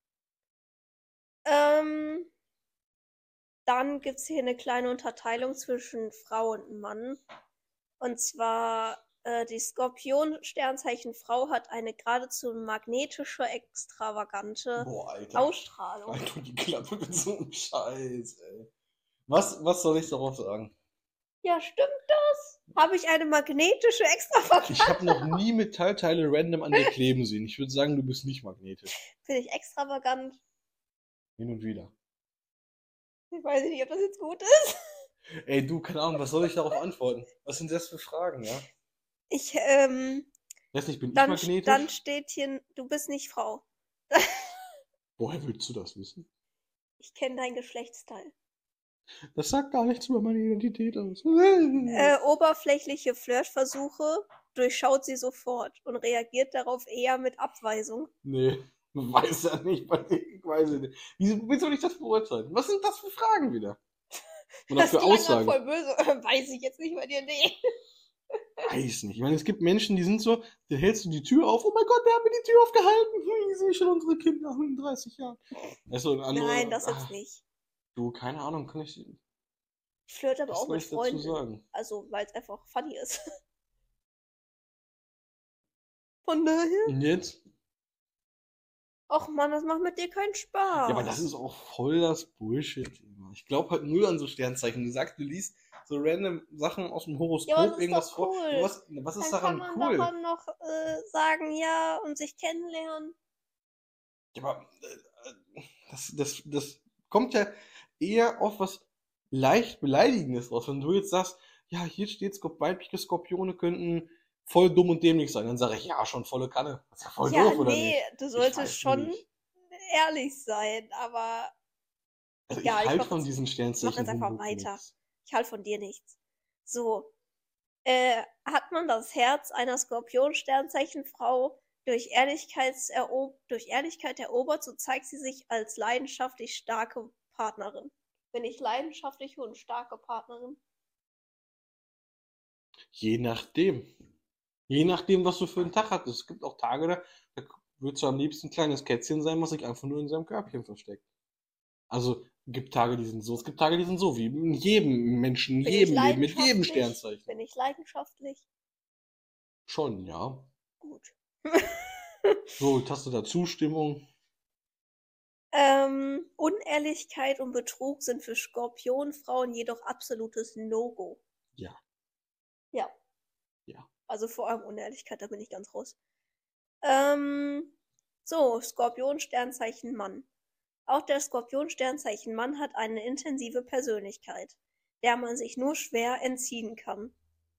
Ähm, Dann gibt es hier eine kleine Unterteilung zwischen Frau und Mann. Und zwar, die Skorpion-Sternzeichen Frau hat eine geradezu magnetische, extravagante Boah, Alter. Ausstrahlung. Halt doch die Klappe mit so einem Scheiß, ey. Was soll ich darauf sagen? Ja, stimmt das? Habe ich eine magnetische, extravagante? Ich habe noch nie Metallteile random an dir kleben sehen. Ich würde sagen, du bist nicht magnetisch. Finde ich extravagant. Hin und wieder. Ich weiß nicht, ob das jetzt gut ist. Ey, du, keine Ahnung, was soll ich darauf antworten? Was sind das für Fragen, ja? Ich, Weiß nicht, bin ich dann magnetisch? steht hier, du bist nicht Frau. Woher willst du das wissen? Ich kenne dein Geschlechtsteil. Das sagt gar nichts über meine Identität aus. Oberflächliche Flirtversuche durchschaut sie sofort und reagiert darauf eher mit Abweisung. Nee, weiß ja nicht. Ich weiß es nicht. Wie soll ich das beurteilen? Was sind das für Fragen wieder? Oder Das für klang Aussagen? voll böse. Weiß ich jetzt nicht bei dir, nee. Weiß nicht. Ich meine, es gibt Menschen, die sind so, da hältst du die Tür auf. Oh mein Gott, der hat mir die Tür aufgehalten. Ich sehe schon unsere Kinder in 30 Jahren. Also ein anderer, Nein, das jetzt nicht. Du, keine Ahnung, kann ich Ich flirte aber was auch soll mit ich dazu Freunden. sagen? Also, weil es einfach funny ist. Von daher. Und jetzt? Och Mann, das macht mit dir keinen Spaß. Ja, aber das ist auch voll das Bullshit. Ich glaube halt null an so Sternzeichen. Du sagst, du liest so random Sachen aus dem Horoskop, Ja, aber das ist irgendwas doch vor. cool. Ja, was ist Dann kann daran man cool? daran noch sagen, ja, und sich kennenlernen. Ja, aber das kommt ja eher auf was leicht Beleidigendes raus. Wenn du jetzt sagst, ja, hier steht, weibliche Skorpione könnten voll dumm und dämlich sein, dann sage ich, ja, schon volle Kanne. Das ist ja voll Ja, doof, oder nee, nicht? du Ich solltest weiß schon nicht. ehrlich sein, aber Also egal, ich ich halte mach von jetzt- diesen mach Sternzeichen jetzt einfach Humbug weiter. nichts. Ich halte von dir nichts. So, hat man das Herz einer Skorpion-Sternzeichenfrau durch Ehrlichkeit erobert, so zeigt sie sich als leidenschaftlich starke Partnerin. Bin ich leidenschaftliche und starke Partnerin? Je nachdem. Je nachdem, was du für einen Tag hattest. Es gibt auch Tage, da würdest du am liebsten ein kleines Kätzchen sein, was sich einfach nur in seinem Körbchen versteckt. Also, gibt Tage, die sind so, es gibt Tage, die sind so, wie in jedem Menschen, in Bin ich jedem Leben, mit jedem leidenschaftlich? Sternzeichen. Bin ich leidenschaftlich? Schon, ja. Gut. So, Taste da Zustimmung. Unehrlichkeit und Betrug sind für Skorpionfrauen jedoch absolutes No-Go. Ja, Ja, ja. also vor allem Unehrlichkeit, da bin ich ganz raus. So, Skorpion-Sternzeichen Mann. Auch der Skorpion-Sternzeichen Mann hat eine intensive Persönlichkeit, der man sich nur schwer entziehen kann.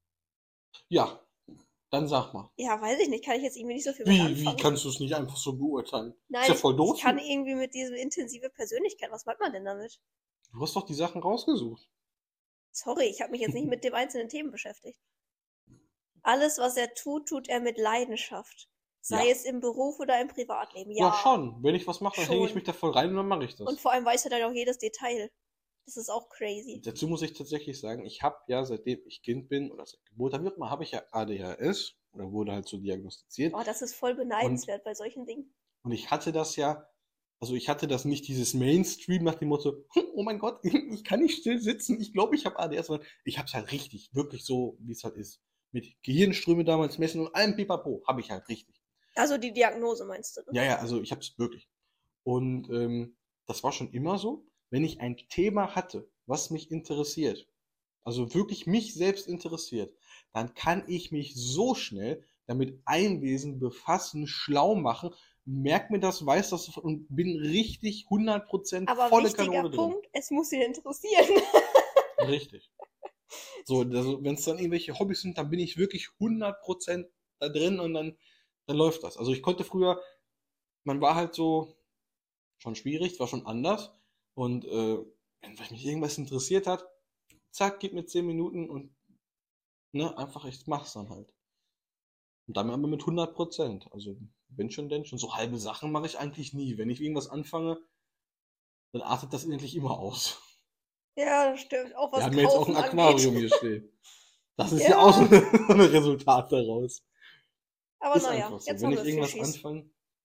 Ja, dann sag mal. Ja, weiß ich nicht, kann ich jetzt irgendwie nicht so viel mit Wie anfangen. kannst du es nicht einfach so beurteilen? Nein, Ist ja voll doof. ich kann irgendwie mit diesem intensive Persönlichkeit, was meint man denn damit? Du hast doch die Sachen rausgesucht. Sorry, ich habe mich jetzt nicht mit dem einzelnen Themen beschäftigt. Alles, was er tut, tut er mit Leidenschaft. Sei Ja. es im Beruf oder im Privatleben. Ja, Ja, schon. Wenn ich was mache, dann hänge ich schon. mich da voll rein und dann mache ich das. Und vor allem weiß er dann auch jedes Detail. Das ist auch crazy. Dazu muss ich tatsächlich sagen, ich habe ja, seitdem ich Kind bin oder seit Geburt, da wird mal, habe ich ja ADHS oder wurde halt so diagnostiziert. Oh, das ist voll beneidenswert bei solchen Dingen. Und ich hatte das ja, also ich hatte das nicht dieses Mainstream nach dem Motto, oh mein Gott, ich kann nicht still sitzen, ich glaube, ich habe ADHS, sondern ich habe es halt richtig, wirklich so, wie es halt ist. Mit Gehirnströme damals messen und allem Pipapo, habe ich halt richtig. Also die Diagnose meinst du? Ne? Ja, ja, also ich habe es wirklich. Und das war schon immer so, wenn ich ein Thema hatte, was mich interessiert, also wirklich mich selbst interessiert, dann kann ich mich so schnell damit einlesen, befassen, schlau machen, merk mir das, weiß das und bin richtig 100% Aber volle wichtiger Kanone drin. Punkt, es muss ihn interessieren. Richtig. So, also wenn es dann irgendwelche Hobbys sind, dann bin ich wirklich 100% da drin und dann läuft das. Also ich konnte früher, man war halt so schon schwierig, es war schon anders und wenn mich irgendwas interessiert hat, zack, gib mir 10 Minuten und ne, einfach, ich mach's dann halt. Und dann aber mit 100%. Also, wenn schon, denn schon. So halbe Sachen mache ich eigentlich nie. Wenn ich irgendwas anfange, dann artet das endlich immer aus. Ja, das stimmt. Auch Wir was haben jetzt auch ein Kaufen Aquarium angeht. hier stehen. Das ist ja auch so Ja, ein Resultat daraus. aber Ist naja, einfach so. jetzt Wenn haben ich wir irgendwas Fischis. anfange,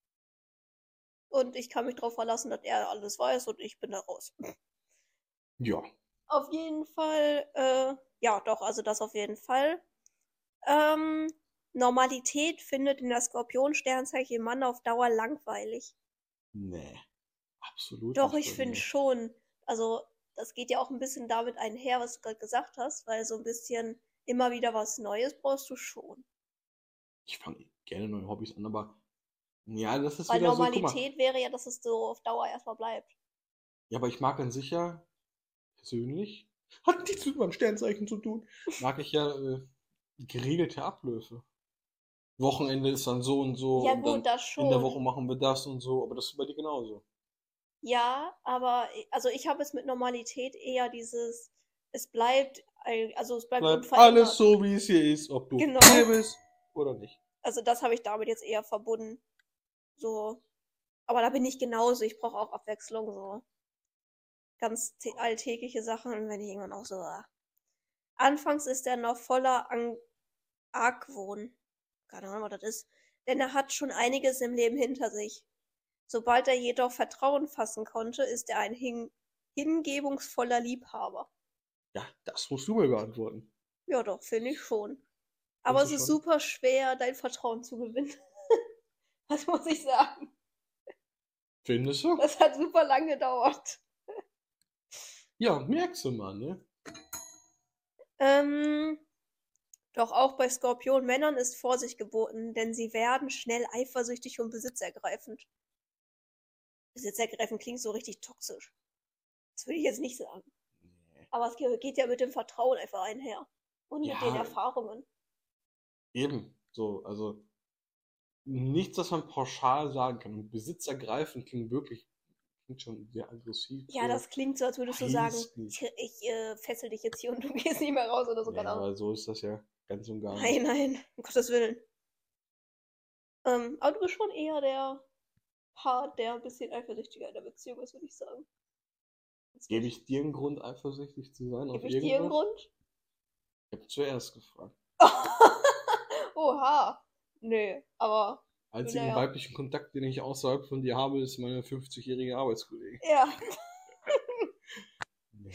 Und ich kann mich darauf verlassen, dass er alles weiß und ich bin da raus. ja. Auf jeden Fall, ja, doch, also das auf jeden Fall. Normalität findet in der Skorpion-Sternzeichen Mann auf Dauer langweilig. Nee, absolut Doch, nicht ich bei finde mir. schon. Also, das geht ja auch ein bisschen damit einher, was du gerade gesagt hast, weil so ein bisschen immer wieder was Neues brauchst du schon. Ich fange gerne neue Hobbys an, aber ja, das ist Weil wieder so, guck mal. Normalität wäre ja, dass es so auf Dauer erstmal bleibt. Ja, aber ich mag an sich ja persönlich, hat nichts mit meinem Sternzeichen zu tun, mag ich ja geregelte Abläufe. Wochenende ist dann so und so Ja, und dann gut, das in der Woche schon. machen wir das und so, aber das ist bei dir genauso. Ja, aber also ich habe es mit Normalität eher dieses, es bleibt, also es bleibt Bleibt alles unverändert. so, wie es hier ist, ob du Genau. hier bist oder nicht. Also das habe ich damit jetzt eher verbunden. So. Aber da bin ich genauso. Ich brauche auch Abwechslung, so ganz alltägliche Sachen. Und wenn ich irgendwann auch so. Anfangs ist er noch voller Argwohn. Keine Ahnung, was das ist. Denn er hat schon einiges im Leben hinter sich. Sobald er jedoch Vertrauen fassen konnte, ist er ein hingebungsvoller Liebhaber. Ja, das musst du mir beantworten. Ja, doch, finde ich schon. Aber es Findest du ist schon? super schwer, dein Vertrauen zu gewinnen. Was muss ich sagen? Findest du? Das hat super lange gedauert. Ja, merkst du mal, ne? Doch auch bei Skorpion-Männern ist Vorsicht geboten, denn sie werden schnell eifersüchtig und besitzergreifend. Besitzergreifend klingt so richtig toxisch. Das würde ich jetzt nicht sagen. Nee. Aber es geht ja mit dem Vertrauen einfach einher. Und mit den Ja, Erfahrungen. eben. So, also nichts, was man pauschal sagen kann. Und Besitz ergreifen klingt schon sehr aggressiv. Ja, So. das klingt so, als würdest du sagen, Weiß nicht. ich fessel dich jetzt hier und du gehst nicht mehr raus oder so, keine Ja, Ahnung. weil so ist das ja ganz und gar Nein, nicht. nein, um Gottes Willen. Aber du bist schon eher der Part, der ein bisschen eifersüchtiger in der Beziehung ist, würde ich sagen. Gebe ich dir einen Grund, eifersüchtig zu sein auf Gebe ich dir einen irgendwas? Grund? Ich habe zuerst gefragt. Oha. Nö, aber Einzigen naja. weiblichen Kontakt, den ich außerhalb von dir habe, ist meine 50-jährige Arbeitskollegin. Ja. Nee.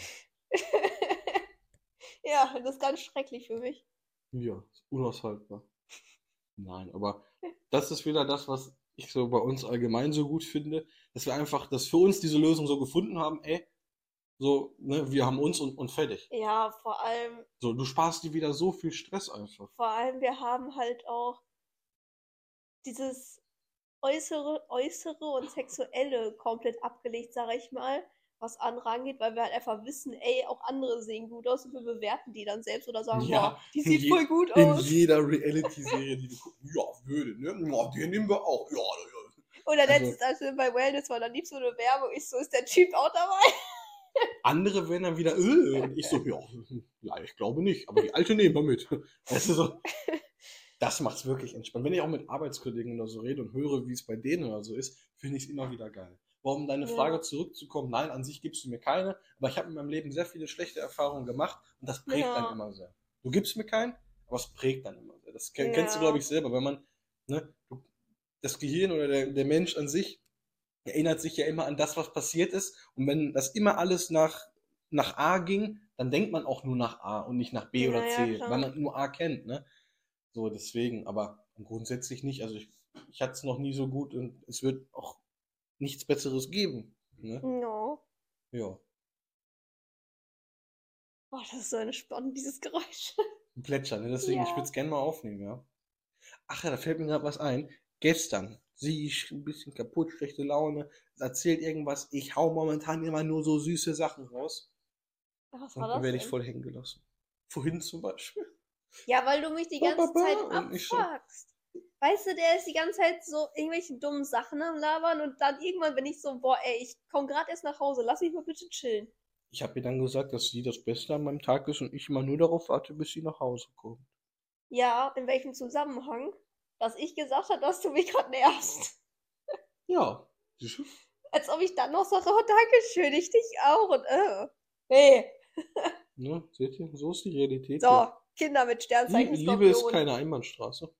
Ja, das ist ganz schrecklich für mich. Ja, ist unaushaltbar. Nein, aber das ist wieder das, was ich so bei uns allgemein so gut finde, dass wir einfach, dass für uns diese Lösung so gefunden haben, ey, so, ne, wir haben uns und fertig. Ja, vor allem, So, du sparst dir wieder so viel Stress einfach. wir haben halt auch dieses Äußere und Sexuelle komplett abgelegt, sag ich mal, was andere angeht, weil wir halt einfach wissen, ey, auch andere sehen gut aus und wir bewerten die dann selbst oder sagen, Ja, boah, die sieht voll gut in aus. jeder Reality-Serie, die wir gucken, ja, würde, ne? Ja, den nehmen wir auch. Ja, ja. Oder Also- letztens, als wir bei Wellness waren, dann lief so eine Werbung, ich so, ist der Typ auch dabei? Andere werden dann wieder, und ich so, ja, ich glaube nicht, aber die alte nehmen wir mit. Weißt du, so, das macht's wirklich entspannt. Wenn ich auch mit Arbeitskollegen oder so rede und höre, wie es bei denen oder so ist, finde ich es immer wieder geil. Warum deine Ja. Frage zurückzukommen, nein, an sich gibst du mir keine, aber ich habe in meinem Leben sehr viele schlechte Erfahrungen gemacht und das prägt Ja. dann immer sehr. Du gibst mir keinen, aber es prägt dann immer sehr. Das kennst du, Ja. glaube ich, selber, wenn man, ne, das Gehirn oder der Mensch an sich erinnert sich ja immer an das, was passiert ist. Und wenn das immer alles nach A ging, dann denkt man auch nur nach A und nicht nach B oder Ja, C, klar. weil man nur A kennt, ne? So, deswegen, aber grundsätzlich nicht. Also ich hatte es noch nie so gut und es wird auch nichts Besseres geben. Ne? No. Ja. Oh, das ist so entspannt, dieses Geräusch. Ein Plätschern, ne? Deswegen, ich Ja. würde es gerne mal aufnehmen, ja. Ach ja, da fällt mir gerade was ein. Gestern, sie ist ein bisschen kaputt, schlechte Laune, erzählt irgendwas. Ich hau momentan immer nur so süße Sachen raus. Was Und war dann das werde ich denn? voll hängen gelassen. Vorhin zum Beispiel. Ja, weil du mich die ganze Zeit Und ich so, abfuckst. Weißt du, der ist die ganze Zeit so irgendwelche dummen Sachen am Labern und dann irgendwann bin ich so, boah, ey, ich komm gerade erst nach Hause, lass mich mal bitte chillen. ich habe ihr dann gesagt, dass sie das Beste an meinem Tag ist und ich immer nur darauf warte, bis sie nach Hause kommt. Ja, in welchem Zusammenhang? Dass ich gesagt habe, dass du mich gerade nervst. Ja, siehst du? Als ob ich dann noch sage, oh, Dankeschön, ich dich auch und Nee. Ne, seht ihr? So ist die Realität. So, Kinder mit Sternzeichen Liebe ist Skorpion. keine Einbahnstraße.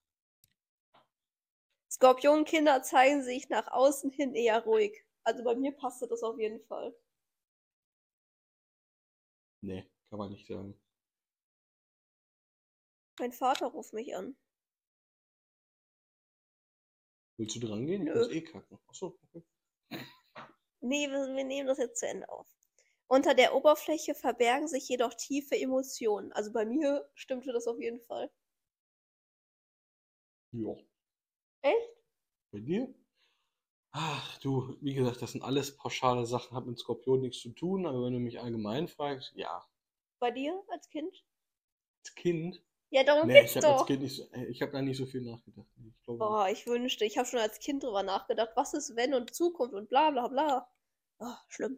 Skorpionkinder zeigen sich nach außen hin eher ruhig. Also bei mir passte das auf jeden Fall. Nee, kann man nicht sagen. Mein Vater ruft mich an. Willst du dran gehen? Ich Nö. muss eh kacken. Achso, okay. Nee, wir nehmen das jetzt zu Ende auf. Unter der Oberfläche verbergen sich jedoch tiefe Emotionen. Also bei mir stimmte das auf jeden Fall. Ja. Echt? Bei dir? Ach, du, wie gesagt, das sind alles pauschale Sachen, hat mit Skorpion nichts zu tun, aber wenn du mich allgemein fragst, ja. Bei dir als Kind? Als Kind? Ja, darum Nee, geht's ich habe als doch. Kind nicht so, ich habe da nicht so viel nachgedacht. Ich glaube, Boah, ich wünschte, ich habe schon als Kind drüber nachgedacht, was ist wenn und Zukunft und bla bla bla. Oh, schlimm.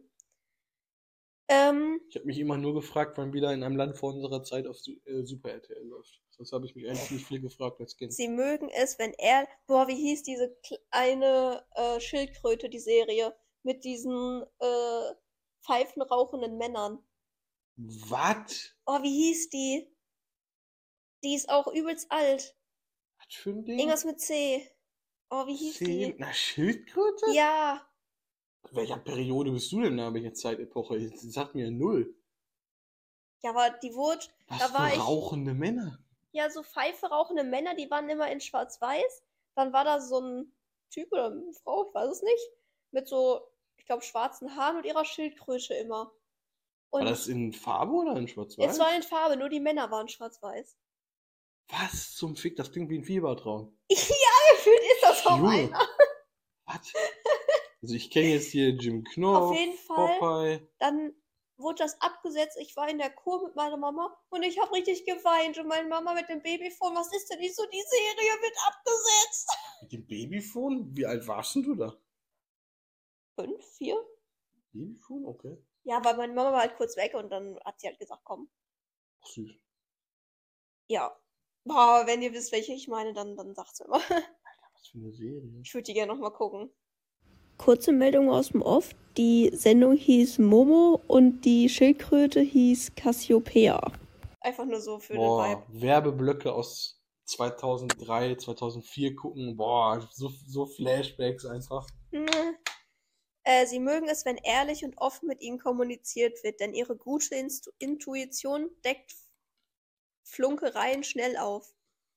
ich habe mich immer nur gefragt, wann wieder in einem Land vor unserer Zeit auf Super RTL läuft. Das habe ich mich eigentlich nicht viel gefragt als Kind. Sie mögen es, wenn er. Boah, wie hieß diese kleine Schildkröte, die Serie? Mit diesen pfeifenrauchenden Männern. Was? Oh, wie hieß die? Die ist auch übelst alt. Was für ein Ding? Irgendwas mit C. Oh, wie hieß die? Na, Schildkröte? Ja. In welcher Periode bist du denn da, welche Zeitepoche? Das sagt mir null. Ja, aber die wurde. Was Da war für ich. rauchende Männer? Ja, so Pfeife rauchende Männer, die waren immer in Schwarz-Weiß. Dann war da so ein Typ oder eine Frau, ich weiß es nicht, mit so, ich glaube, schwarzen Haaren und ihrer Schildkröte immer. War Und das in Farbe oder in Schwarz-Weiß? es war in Farbe, nur die Männer waren schwarz-weiß. Was zum Fick? Das klingt wie ein Fiebertraum. Ja, gefühlt ist das auch Junge. einer. Was? Also ich kenne jetzt hier Jim Knopf, Auf jeden Fall. Popeye. Dann wurde das abgesetzt. Ich war in der Kur mit meiner Mama und ich habe richtig geweint. Und meine Mama mit dem Babyphone, was ist denn nicht so, die Serie wird abgesetzt. Mit dem Babyphone? Wie alt warst denn du da? 5, 4? Babyphone? Okay. Ja, weil meine Mama war halt kurz weg und dann hat sie halt gesagt, komm. Ach, süß. Ja. Boah, wenn ihr wisst, welche ich meine, dann sagt's mir mal. Was für eine Serie. Ich würde die gerne nochmal gucken. Kurze Meldung aus dem Off. Die Sendung hieß Momo und die Schildkröte hieß Cassiopeia. Einfach nur so für den Boah, Vibe. Werbeblöcke aus 2003, 2004 gucken. Boah, so Flashbacks einfach. Sie mögen es, wenn ehrlich und offen mit ihnen kommuniziert wird, denn ihre gute Intuition deckt Flunkereien schnell auf.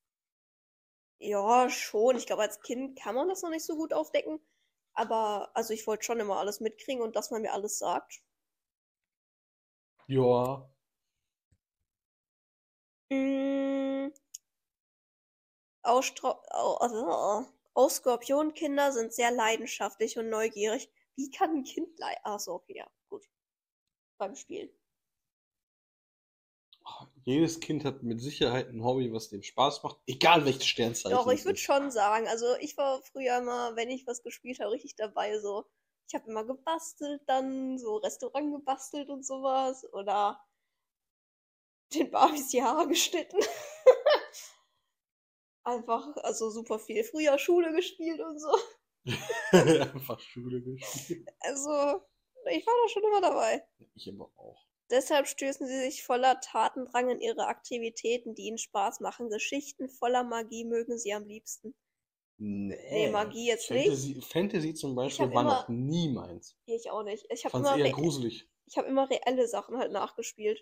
Ja, schon. Ich glaube, als Kind kann man das noch nicht so gut aufdecken. Aber, also ich wollte schon immer alles mitkriegen und dass man mir alles sagt. Ja. Auch Skorpionkinder sind sehr leidenschaftlich und neugierig. Wie kann ein Kind Achso, okay, ja, gut. Beim Spielen. Jedes Kind hat mit Sicherheit ein Hobby, was dem Spaß macht. Egal welches Sternzeichen Doch, es ich würde ist. schon sagen, also ich war früher immer, wenn ich was gespielt habe, richtig dabei. So, ich habe immer gebastelt, dann so Restaurant gebastelt und sowas. Oder den Barbies die Haare geschnitten. Einfach, also super viel. Früher Schule gespielt und so. Einfach Schule gespielt. Also, ich war da schon immer dabei. Ich aber auch. Deshalb stößen sie sich voller Tatendrang in ihre Aktivitäten, die ihnen Spaß machen. Geschichten voller Magie mögen sie am liebsten. Nee, Magie jetzt nicht. Fantasy zum Beispiel hab war immer- noch nie meins. Ich auch nicht. Ich habe Fand's immer, eher gruselig. ich hab immer reelle Sachen halt nachgespielt.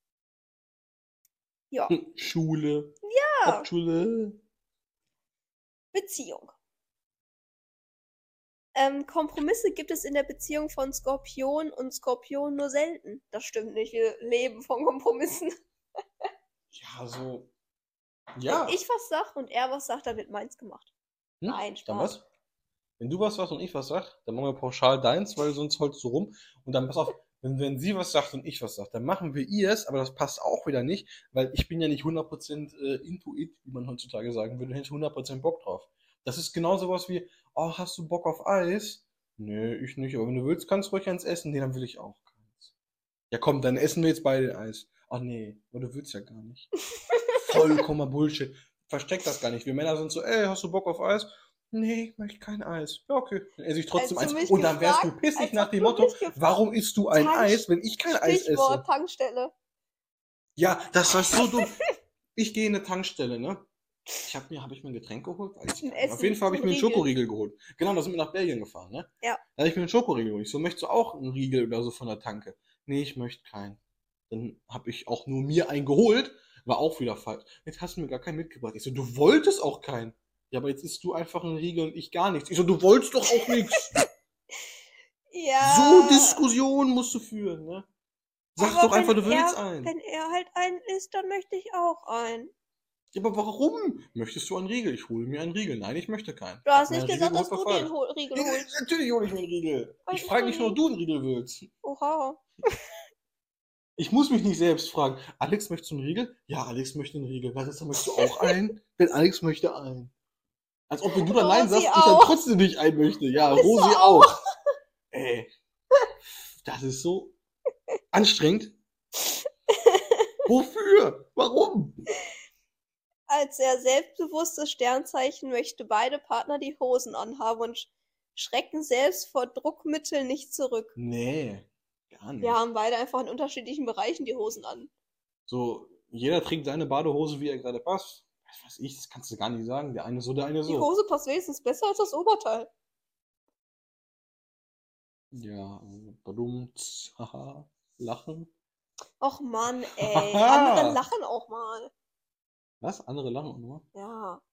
Ja. Schule. Ja. Hauptschule. Beziehung. Kompromisse gibt es in der Beziehung von Skorpion und Skorpion nur selten. Das stimmt nicht, wir leben von Kompromissen. Ja, so. Ja. Wenn ich was sag und er was sagt, dann wird meins gemacht. Nein, Spaß. Dann was? Wenn du was sagst und ich was sag, dann machen wir pauschal deins, weil sonst holst du rum. Und dann pass auf, wenn sie was sagt und ich was sag, dann machen wir ihrs, aber das passt auch wieder nicht, weil ich bin ja nicht 100% into it, wie man heutzutage sagen würde, hätte 100% Bock drauf. Das ist genau sowas wie, oh, hast du Bock auf Eis? Nö, ich nicht, aber wenn du willst, kannst du ruhig eins essen. Nee, dann will ich auch keins. Ja komm, dann essen wir jetzt beide Eis. Ach nee, aber du willst ja gar nicht. Vollkommener Bullshit. Versteck das gar nicht. Wir Männer sind so, ey, hast du Bock auf Eis? Nee, ich möchte kein Eis. Ja, okay. Dann esse ich trotzdem Als du eins. mich Und dann wärst du gefragt- pissig als nach ob dem du Motto, mich gefragt- warum isst du ein Tank- Eis, wenn ich kein Eis Stichwort esse? Tankstelle. Ja, das war so dumm. Ich gehe in eine Tankstelle, ne? Habe ich mir ein Getränk geholt? Weiß ich Ein gar nicht. Auf Essen, jeden Fall habe ich so mir ein einen Riegel. Schokoriegel geholt. Genau, da sind wir nach Belgien gefahren, ne? Ja. Da habe ich mir einen Schokoriegel geholt. Ich so, möchtest du auch einen Riegel oder so von der Tanke? Nee, ich möchte keinen. Dann habe ich auch nur mir einen geholt. War auch wieder falsch. Jetzt hast du mir gar keinen mitgebracht. Ich so, du wolltest auch keinen. Ja, aber jetzt isst du einfach einen Riegel und ich gar nichts. Ich so, du wolltest doch auch nichts. Ja. So Diskussionen musst du führen, ne? Sag Aber doch einfach, wenn du willst einen. Wenn er halt einen isst, dann möchte ich auch einen. Ja, aber warum? Möchtest du einen Riegel? Ich hole mir einen Riegel. Nein, ich möchte keinen. Du hast Mir nicht einen gesagt, Riegel dass du geholt, den war falsch. Riegel Ja, holst. natürlich hole ich mir einen Riegel. Weiß Ich ich frage doch nicht nur, ob nicht. du einen Riegel willst. Oha. Ich muss mich nicht selbst fragen. Alex, möchtest du einen Riegel? Ja, Alex möchte einen Riegel. Larissa, möchtest du auch einen? Wenn Alex möchte einen. Als ob wenn du dann Nein Rosi sagst, ich dann auch. trotzdem nicht einen möchte. Ja, Ist Rosi so auch. Ey. Das ist so anstrengend. Wofür? Warum? Als sehr selbstbewusstes Sternzeichen möchte beide Partner die Hosen anhaben und schrecken selbst vor Druckmitteln nicht zurück. Nee, gar nicht. Wir haben beide einfach in unterschiedlichen Bereichen die Hosen an. So, jeder trägt seine Badehose, wie er gerade passt. Was weiß ich, das kannst du gar nicht sagen. Der eine so, der eine Die so. Hose passt wenigstens besser als das Oberteil. Ja, badum, haha, lachen. Och Mann, ey. Andere lachen auch mal. Was? Andere lachen auch nur? Ja.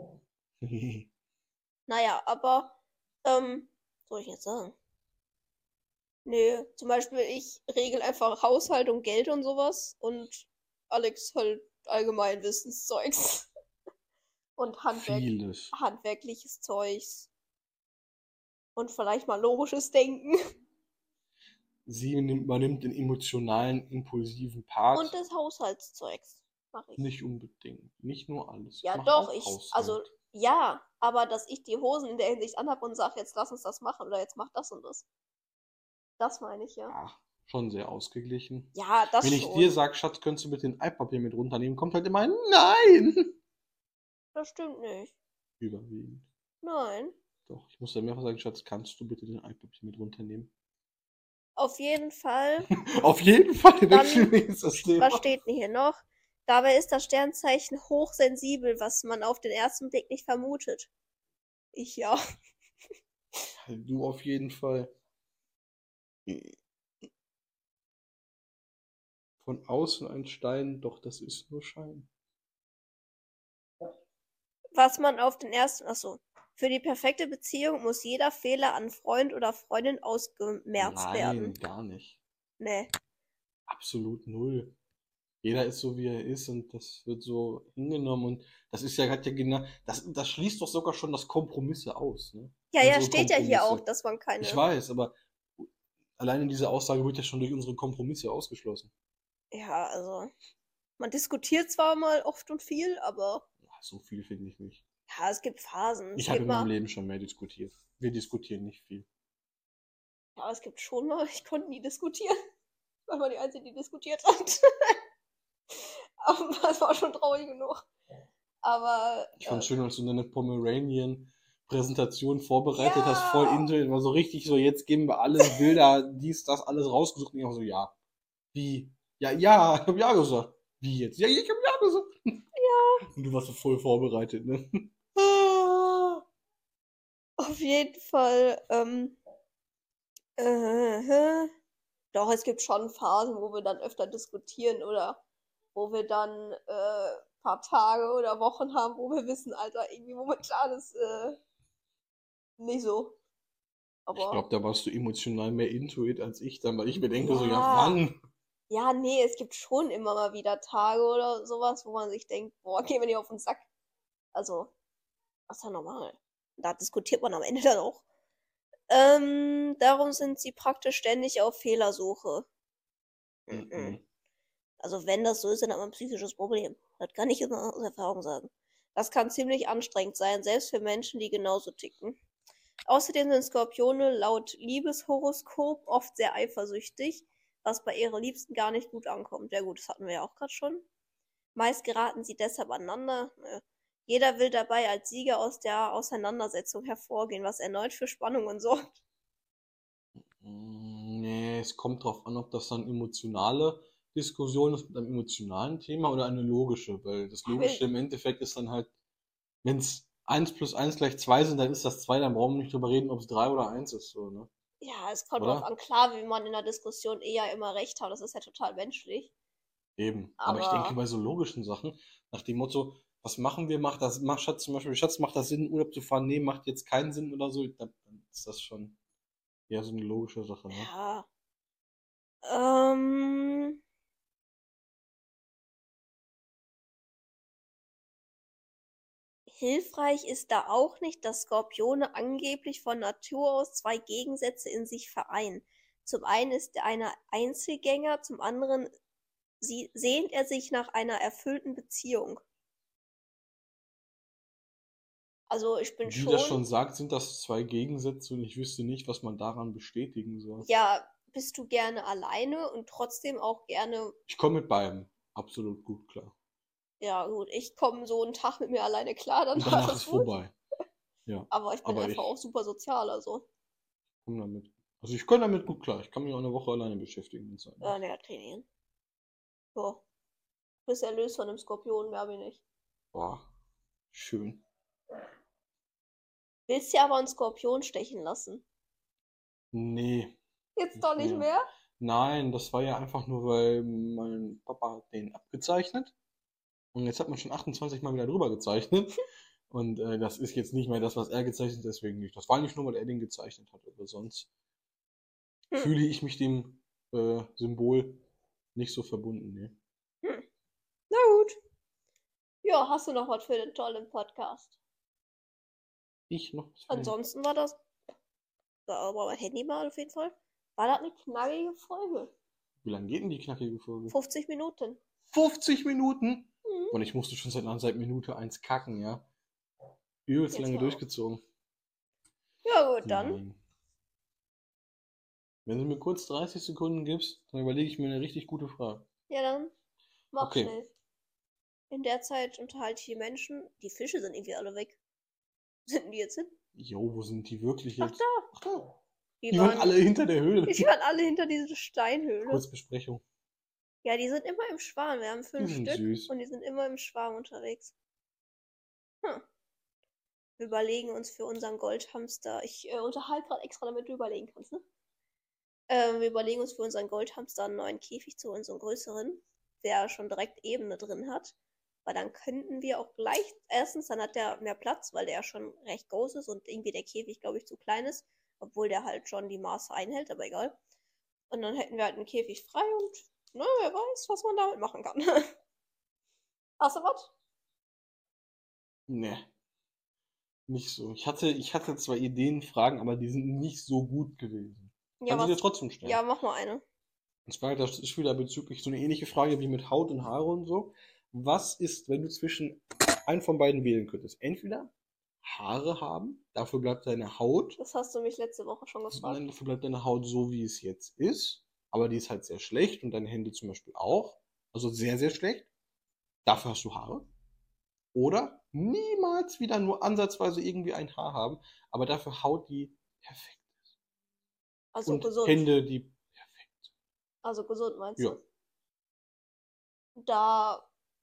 Naja, aber, soll ich jetzt sagen? Nee, zum Beispiel ich regel einfach Haushalt und Geld und sowas und Alex halt allgemein Wissenszeugs. Und Vieles. handwerkliches Zeugs. Und vielleicht mal logisches Denken. Sie übernimmt den emotionalen, impulsiven Part. Und das Haushaltszeugs mache ich. Nicht unbedingt. Nicht nur alles. Ja, Mach doch, auch ich, Haushalt. also, ja, aber dass ich die Hosen in der Hinsicht anhab und sage, jetzt lass uns das machen oder jetzt mach das und das. Das meine ich, ja. Ja, schon sehr ausgeglichen. Ja, das Wenn ich schon. dir sage, Schatz, könntest du bitte den Altpapier mit runternehmen, kommt halt immer ein Nein. Das stimmt nicht. Überwiegend. Nein. Doch, ich muss dann mehrfach sagen, Schatz, kannst du bitte den Altpapier mit runternehmen? Auf jeden Fall. Auf jeden Fall Dann- wechseln wir jetzt das Thema. Was steht denn hier noch? Dabei ist das Sternzeichen hochsensibel, was man auf den ersten Blick nicht vermutet. Ich ja. Du auf jeden Fall. Von außen ein Stein, doch das ist nur Schein. Was man auf den ersten. Achso. Für die perfekte Beziehung muss jeder Fehler an Freund oder Freundin ausgemerzt werden. Nein, gar nicht. Nee. Absolut null. Jeder ist so, wie er ist und das wird so hingenommen und das ist ja, hat ja genau, das schließt doch sogar schon das Kompromisse aus, ne? Ja, ja, Unsere steht ja hier auch, Kompromisse. dass man keine. Ich weiß, aber alleine diese Aussage wird ja schon durch unsere Kompromisse ausgeschlossen. Ja, also. Man diskutiert zwar mal oft und viel, aber. Ja, so viel finde ich nicht. Ja, es gibt Phasen. Ich habe in meinem Leben schon mehr diskutiert. Wir diskutieren nicht viel. Ja, es gibt schon mal. Ich konnte nie diskutieren. Ich war mal die Einzige, die diskutiert hat. Aber es war schon traurig genug. Aber. Ich fand es schön, als du deine Pomeranian-Präsentation vorbereitet hast, voll into, war so richtig so, jetzt geben wir alles, Bilder, dies, das, alles rausgesucht und ich auch so, ja. Wie? Ja, ich hab ja gesagt. Wie jetzt? Ja, ich hab ja gesagt. Ja. Und du warst so voll vorbereitet, ne? Auf jeden Fall, doch, es gibt schon Phasen, wo wir dann öfter diskutieren oder wo wir dann paar Tage oder Wochen haben, wo wir wissen, Alter, irgendwie momentan ist nicht so. Aber Ich glaube, da warst du emotional mehr into it als ich dann, weil ich mir denke so, ja, Ja. wann? ja, nee, es gibt schon immer mal wieder Tage oder sowas, wo man sich denkt, boah, gehen wir nicht auf den Sack. Also, das ist ja normal. Da diskutiert man am Ende dann auch. Darum sind sie praktisch ständig auf Fehlersuche. Mhm. Also wenn das so ist, dann hat man ein psychisches Problem. Das kann ich immer aus Erfahrung sagen. Das kann ziemlich anstrengend sein, selbst für Menschen, die genauso ticken. Außerdem sind Skorpione laut Liebeshoroskop oft sehr eifersüchtig, was bei ihren Liebsten gar nicht gut ankommt. Ja gut, das hatten wir ja auch gerade schon. Meist geraten sie deshalb aneinander. Jeder will dabei als Sieger aus der Auseinandersetzung hervorgehen, was erneut für Spannungen sorgt. Nee, es kommt drauf an, ob das dann emotionale Diskussion ist mit einem emotionalen Thema oder eine logische, weil das Logische im Endeffekt ist dann halt, wenn es 1 plus 1 gleich 2 sind, dann ist das 2, dann brauchen wir nicht drüber reden, ob es 3 oder 1 ist, so, ne? Ja, es kommt Oder? drauf an. Klar, wie man in der Diskussion eher immer recht hat. Das ist ja total menschlich. Eben. Aber ich denke bei so logischen Sachen, nach dem Motto, was machen wir, Schatz zum Beispiel, Schatz, macht das Sinn, in Urlaub zu fahren? Nee, macht jetzt keinen Sinn oder so, dann ist das schon eher so eine logische Sache, ne? Ja. Hilfreich ist da auch nicht, dass Skorpione angeblich von Natur aus zwei Gegensätze in sich vereinen. Zum einen ist er ein Einzelgänger, zum anderen sehnt er sich nach einer erfüllten Beziehung. Also ich bin Wie das schon sagt, sind das zwei Gegensätze und ich wüsste nicht, was man daran bestätigen soll. Ja, bist du gerne alleine und trotzdem auch gerne. Ich komme mit beidem absolut gut klar. Ja, gut, ich komme so einen Tag mit mir alleine klar, dann Und war danach das ist gut. vorbei. Ja. Aber ich bin Aber einfach auch super sozial, also. Komm damit. Also ich komme damit gut klar. Ich kann mich auch eine Woche alleine beschäftigen. Ja, ne, trainieren. So. Du bist erlöst von einem Skorpion, mehr habe ich nicht. Boah, schön. Willst dir aber einen Skorpion stechen lassen? Nee. Jetzt doch nicht mehr? Nein, das war ja einfach nur, weil mein Papa hat den abgezeichnet. Und jetzt hat man schon 28 Mal wieder drüber gezeichnet. Und das ist jetzt nicht mehr das, was er gezeichnet hat, deswegen nicht. Das war nicht nur, weil er den gezeichnet hat, aber sonst fühle ich mich dem Symbol nicht so verbunden. Nee. Na gut. Ja, hast du noch was für den tollen Podcast? Ich noch? Ansonsten war das. Da aber mein Handy mal auf jeden Fall. War das eine knackige Folge? Wie lange geht denn die knackige Folge? 50 Minuten. 50 Minuten? Mhm. Und ich musste schon seit Minute 1 kacken, ja. Übelst Jetzt lange mal. durchgezogen. Ja, gut, dann. Nein. Wenn du mir kurz 30 Sekunden gibst, dann überlege ich mir eine richtig gute Frage. Ja, dann. Mach Okay. schnell. In der Zeit unterhalte ich die Menschen. Die Fische sind irgendwie alle weg. Sind die jetzt hin? Jo, wo sind die wirklich Ach, jetzt? da. Ach da. Die Die waren alle hinter der Höhle. Die waren alle hinter dieser Steinhöhle. Kurz Besprechung. Ja, die sind immer im Schwarm. Wir haben 5 sind Stück süß. und die sind immer im Schwarm unterwegs. Hm. Wir überlegen uns für unseren Goldhamster. Ich unterhalte gerade extra, damit du überlegen kannst, ne? Wir überlegen uns für unseren Goldhamster einen neuen Käfig zu uns, so einen größeren, der schon direkt Ebene drin hat. Weil dann könnten wir auch gleich, erstens, dann hat der mehr Platz, weil der ja schon recht groß ist und irgendwie der Käfig, glaube ich, zu klein ist, obwohl der halt schon die Maße einhält, aber egal. Und dann hätten wir halt einen Käfig frei und, ne, wer weiß, was man damit machen kann. Hast du was? Ne, nicht so. Ich hatte zwar Ideen, Fragen, aber die sind nicht so gut gewesen. Ja, Kannst du dir was? trotzdem stellen. Ja, mach mal eine. Und zwar, das ist wieder bezüglich so eine ähnliche Frage wie mit Haut und Haare und so. Was ist, wenn du zwischen einen von beiden wählen könntest? Entweder Haare haben, dafür bleibt deine Haut, Das hast du mich letzte Woche schon gefragt. nein, dafür bleibt deine Haut so, wie es jetzt ist, aber die ist halt sehr schlecht und deine Hände zum Beispiel auch. Also sehr, sehr schlecht. Dafür hast du Haare. Oder niemals wieder nur ansatzweise irgendwie ein Haar haben, aber dafür Haut, die perfekt ist. Also Und gesund. Hände, die perfekt. Also gesund meinst Ja. du? Da,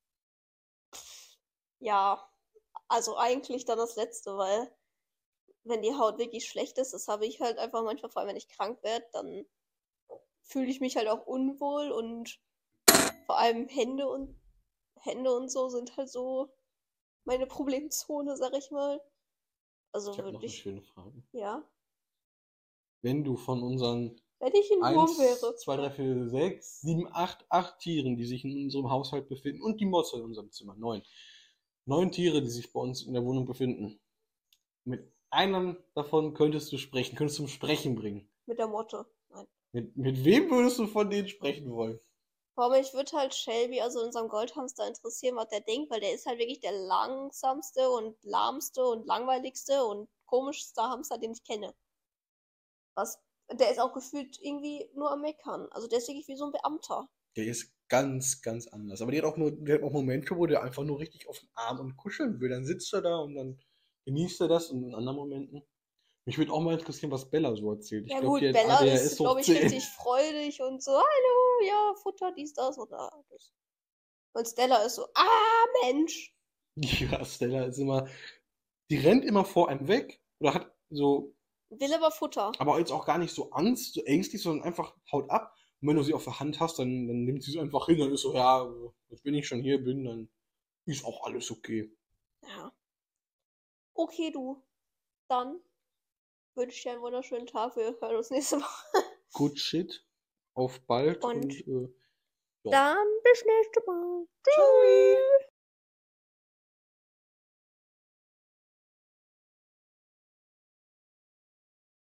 ja, also eigentlich dann das Letzte, weil wenn die Haut wirklich schlecht ist, das habe ich halt einfach manchmal, vor allem wenn ich krank werde, dann fühle ich mich halt auch unwohl und vor allem Hände und so sind halt so meine Problemzone, sag ich mal. Also Ich habe noch würde eine ich, schöne Frage. ja, Wenn du von unseren wenn ich ein Wurm 1, wäre. 2, 3, 4, 6, 7, 8 Tieren, die sich in unserem Haushalt befinden und die Motte in unserem Zimmer, 9. 9 Tiere, die sich bei uns in der Wohnung befinden. Mit einem davon könntest du sprechen, könntest du zum Sprechen bringen. Mit der Motte. Nein. Mit wem würdest du von denen sprechen wollen? Warum ich würde halt Shelby, also unserem Goldhamster, interessieren, was der denkt, weil der ist halt wirklich der langsamste und lahmste und langweiligste und komischste Hamster, den ich kenne. Der ist auch gefühlt irgendwie nur am Meckern. Also der ist wirklich wie so ein Beamter. Der ist ganz, ganz anders. Aber der hat auch Momente, wo der einfach nur richtig auf den Arm und kuscheln will. Dann sitzt er da und dann genießt er das und in anderen Momenten. Mich würde auch mal interessieren, was Bella so erzählt. Ich Ja glaube, gut, die hat Bella ADHS ist, glaube hoch ich, 10. richtig freudig und so, hallo, ja, Futter, dies, das und das. Und Stella ist so, Mensch. Ja, Stella ist immer, die rennt immer vor einem weg oder hat so, Will aber Futter. aber jetzt auch gar nicht so Angst, so ängstlich, sondern einfach haut ab. Und wenn du sie auf der Hand hast, dann nimmt sie es einfach hin, dann ist so, ja, jetzt bin ich schon hier bin, dann ist auch alles okay. Ja. Okay, du. Dann wünsche ich dir einen wunderschönen Tag. Wir hören uns nächste Woche. Good shit, auf bald Und ja. dann bis nächste Mal. Ciao. Tschüss.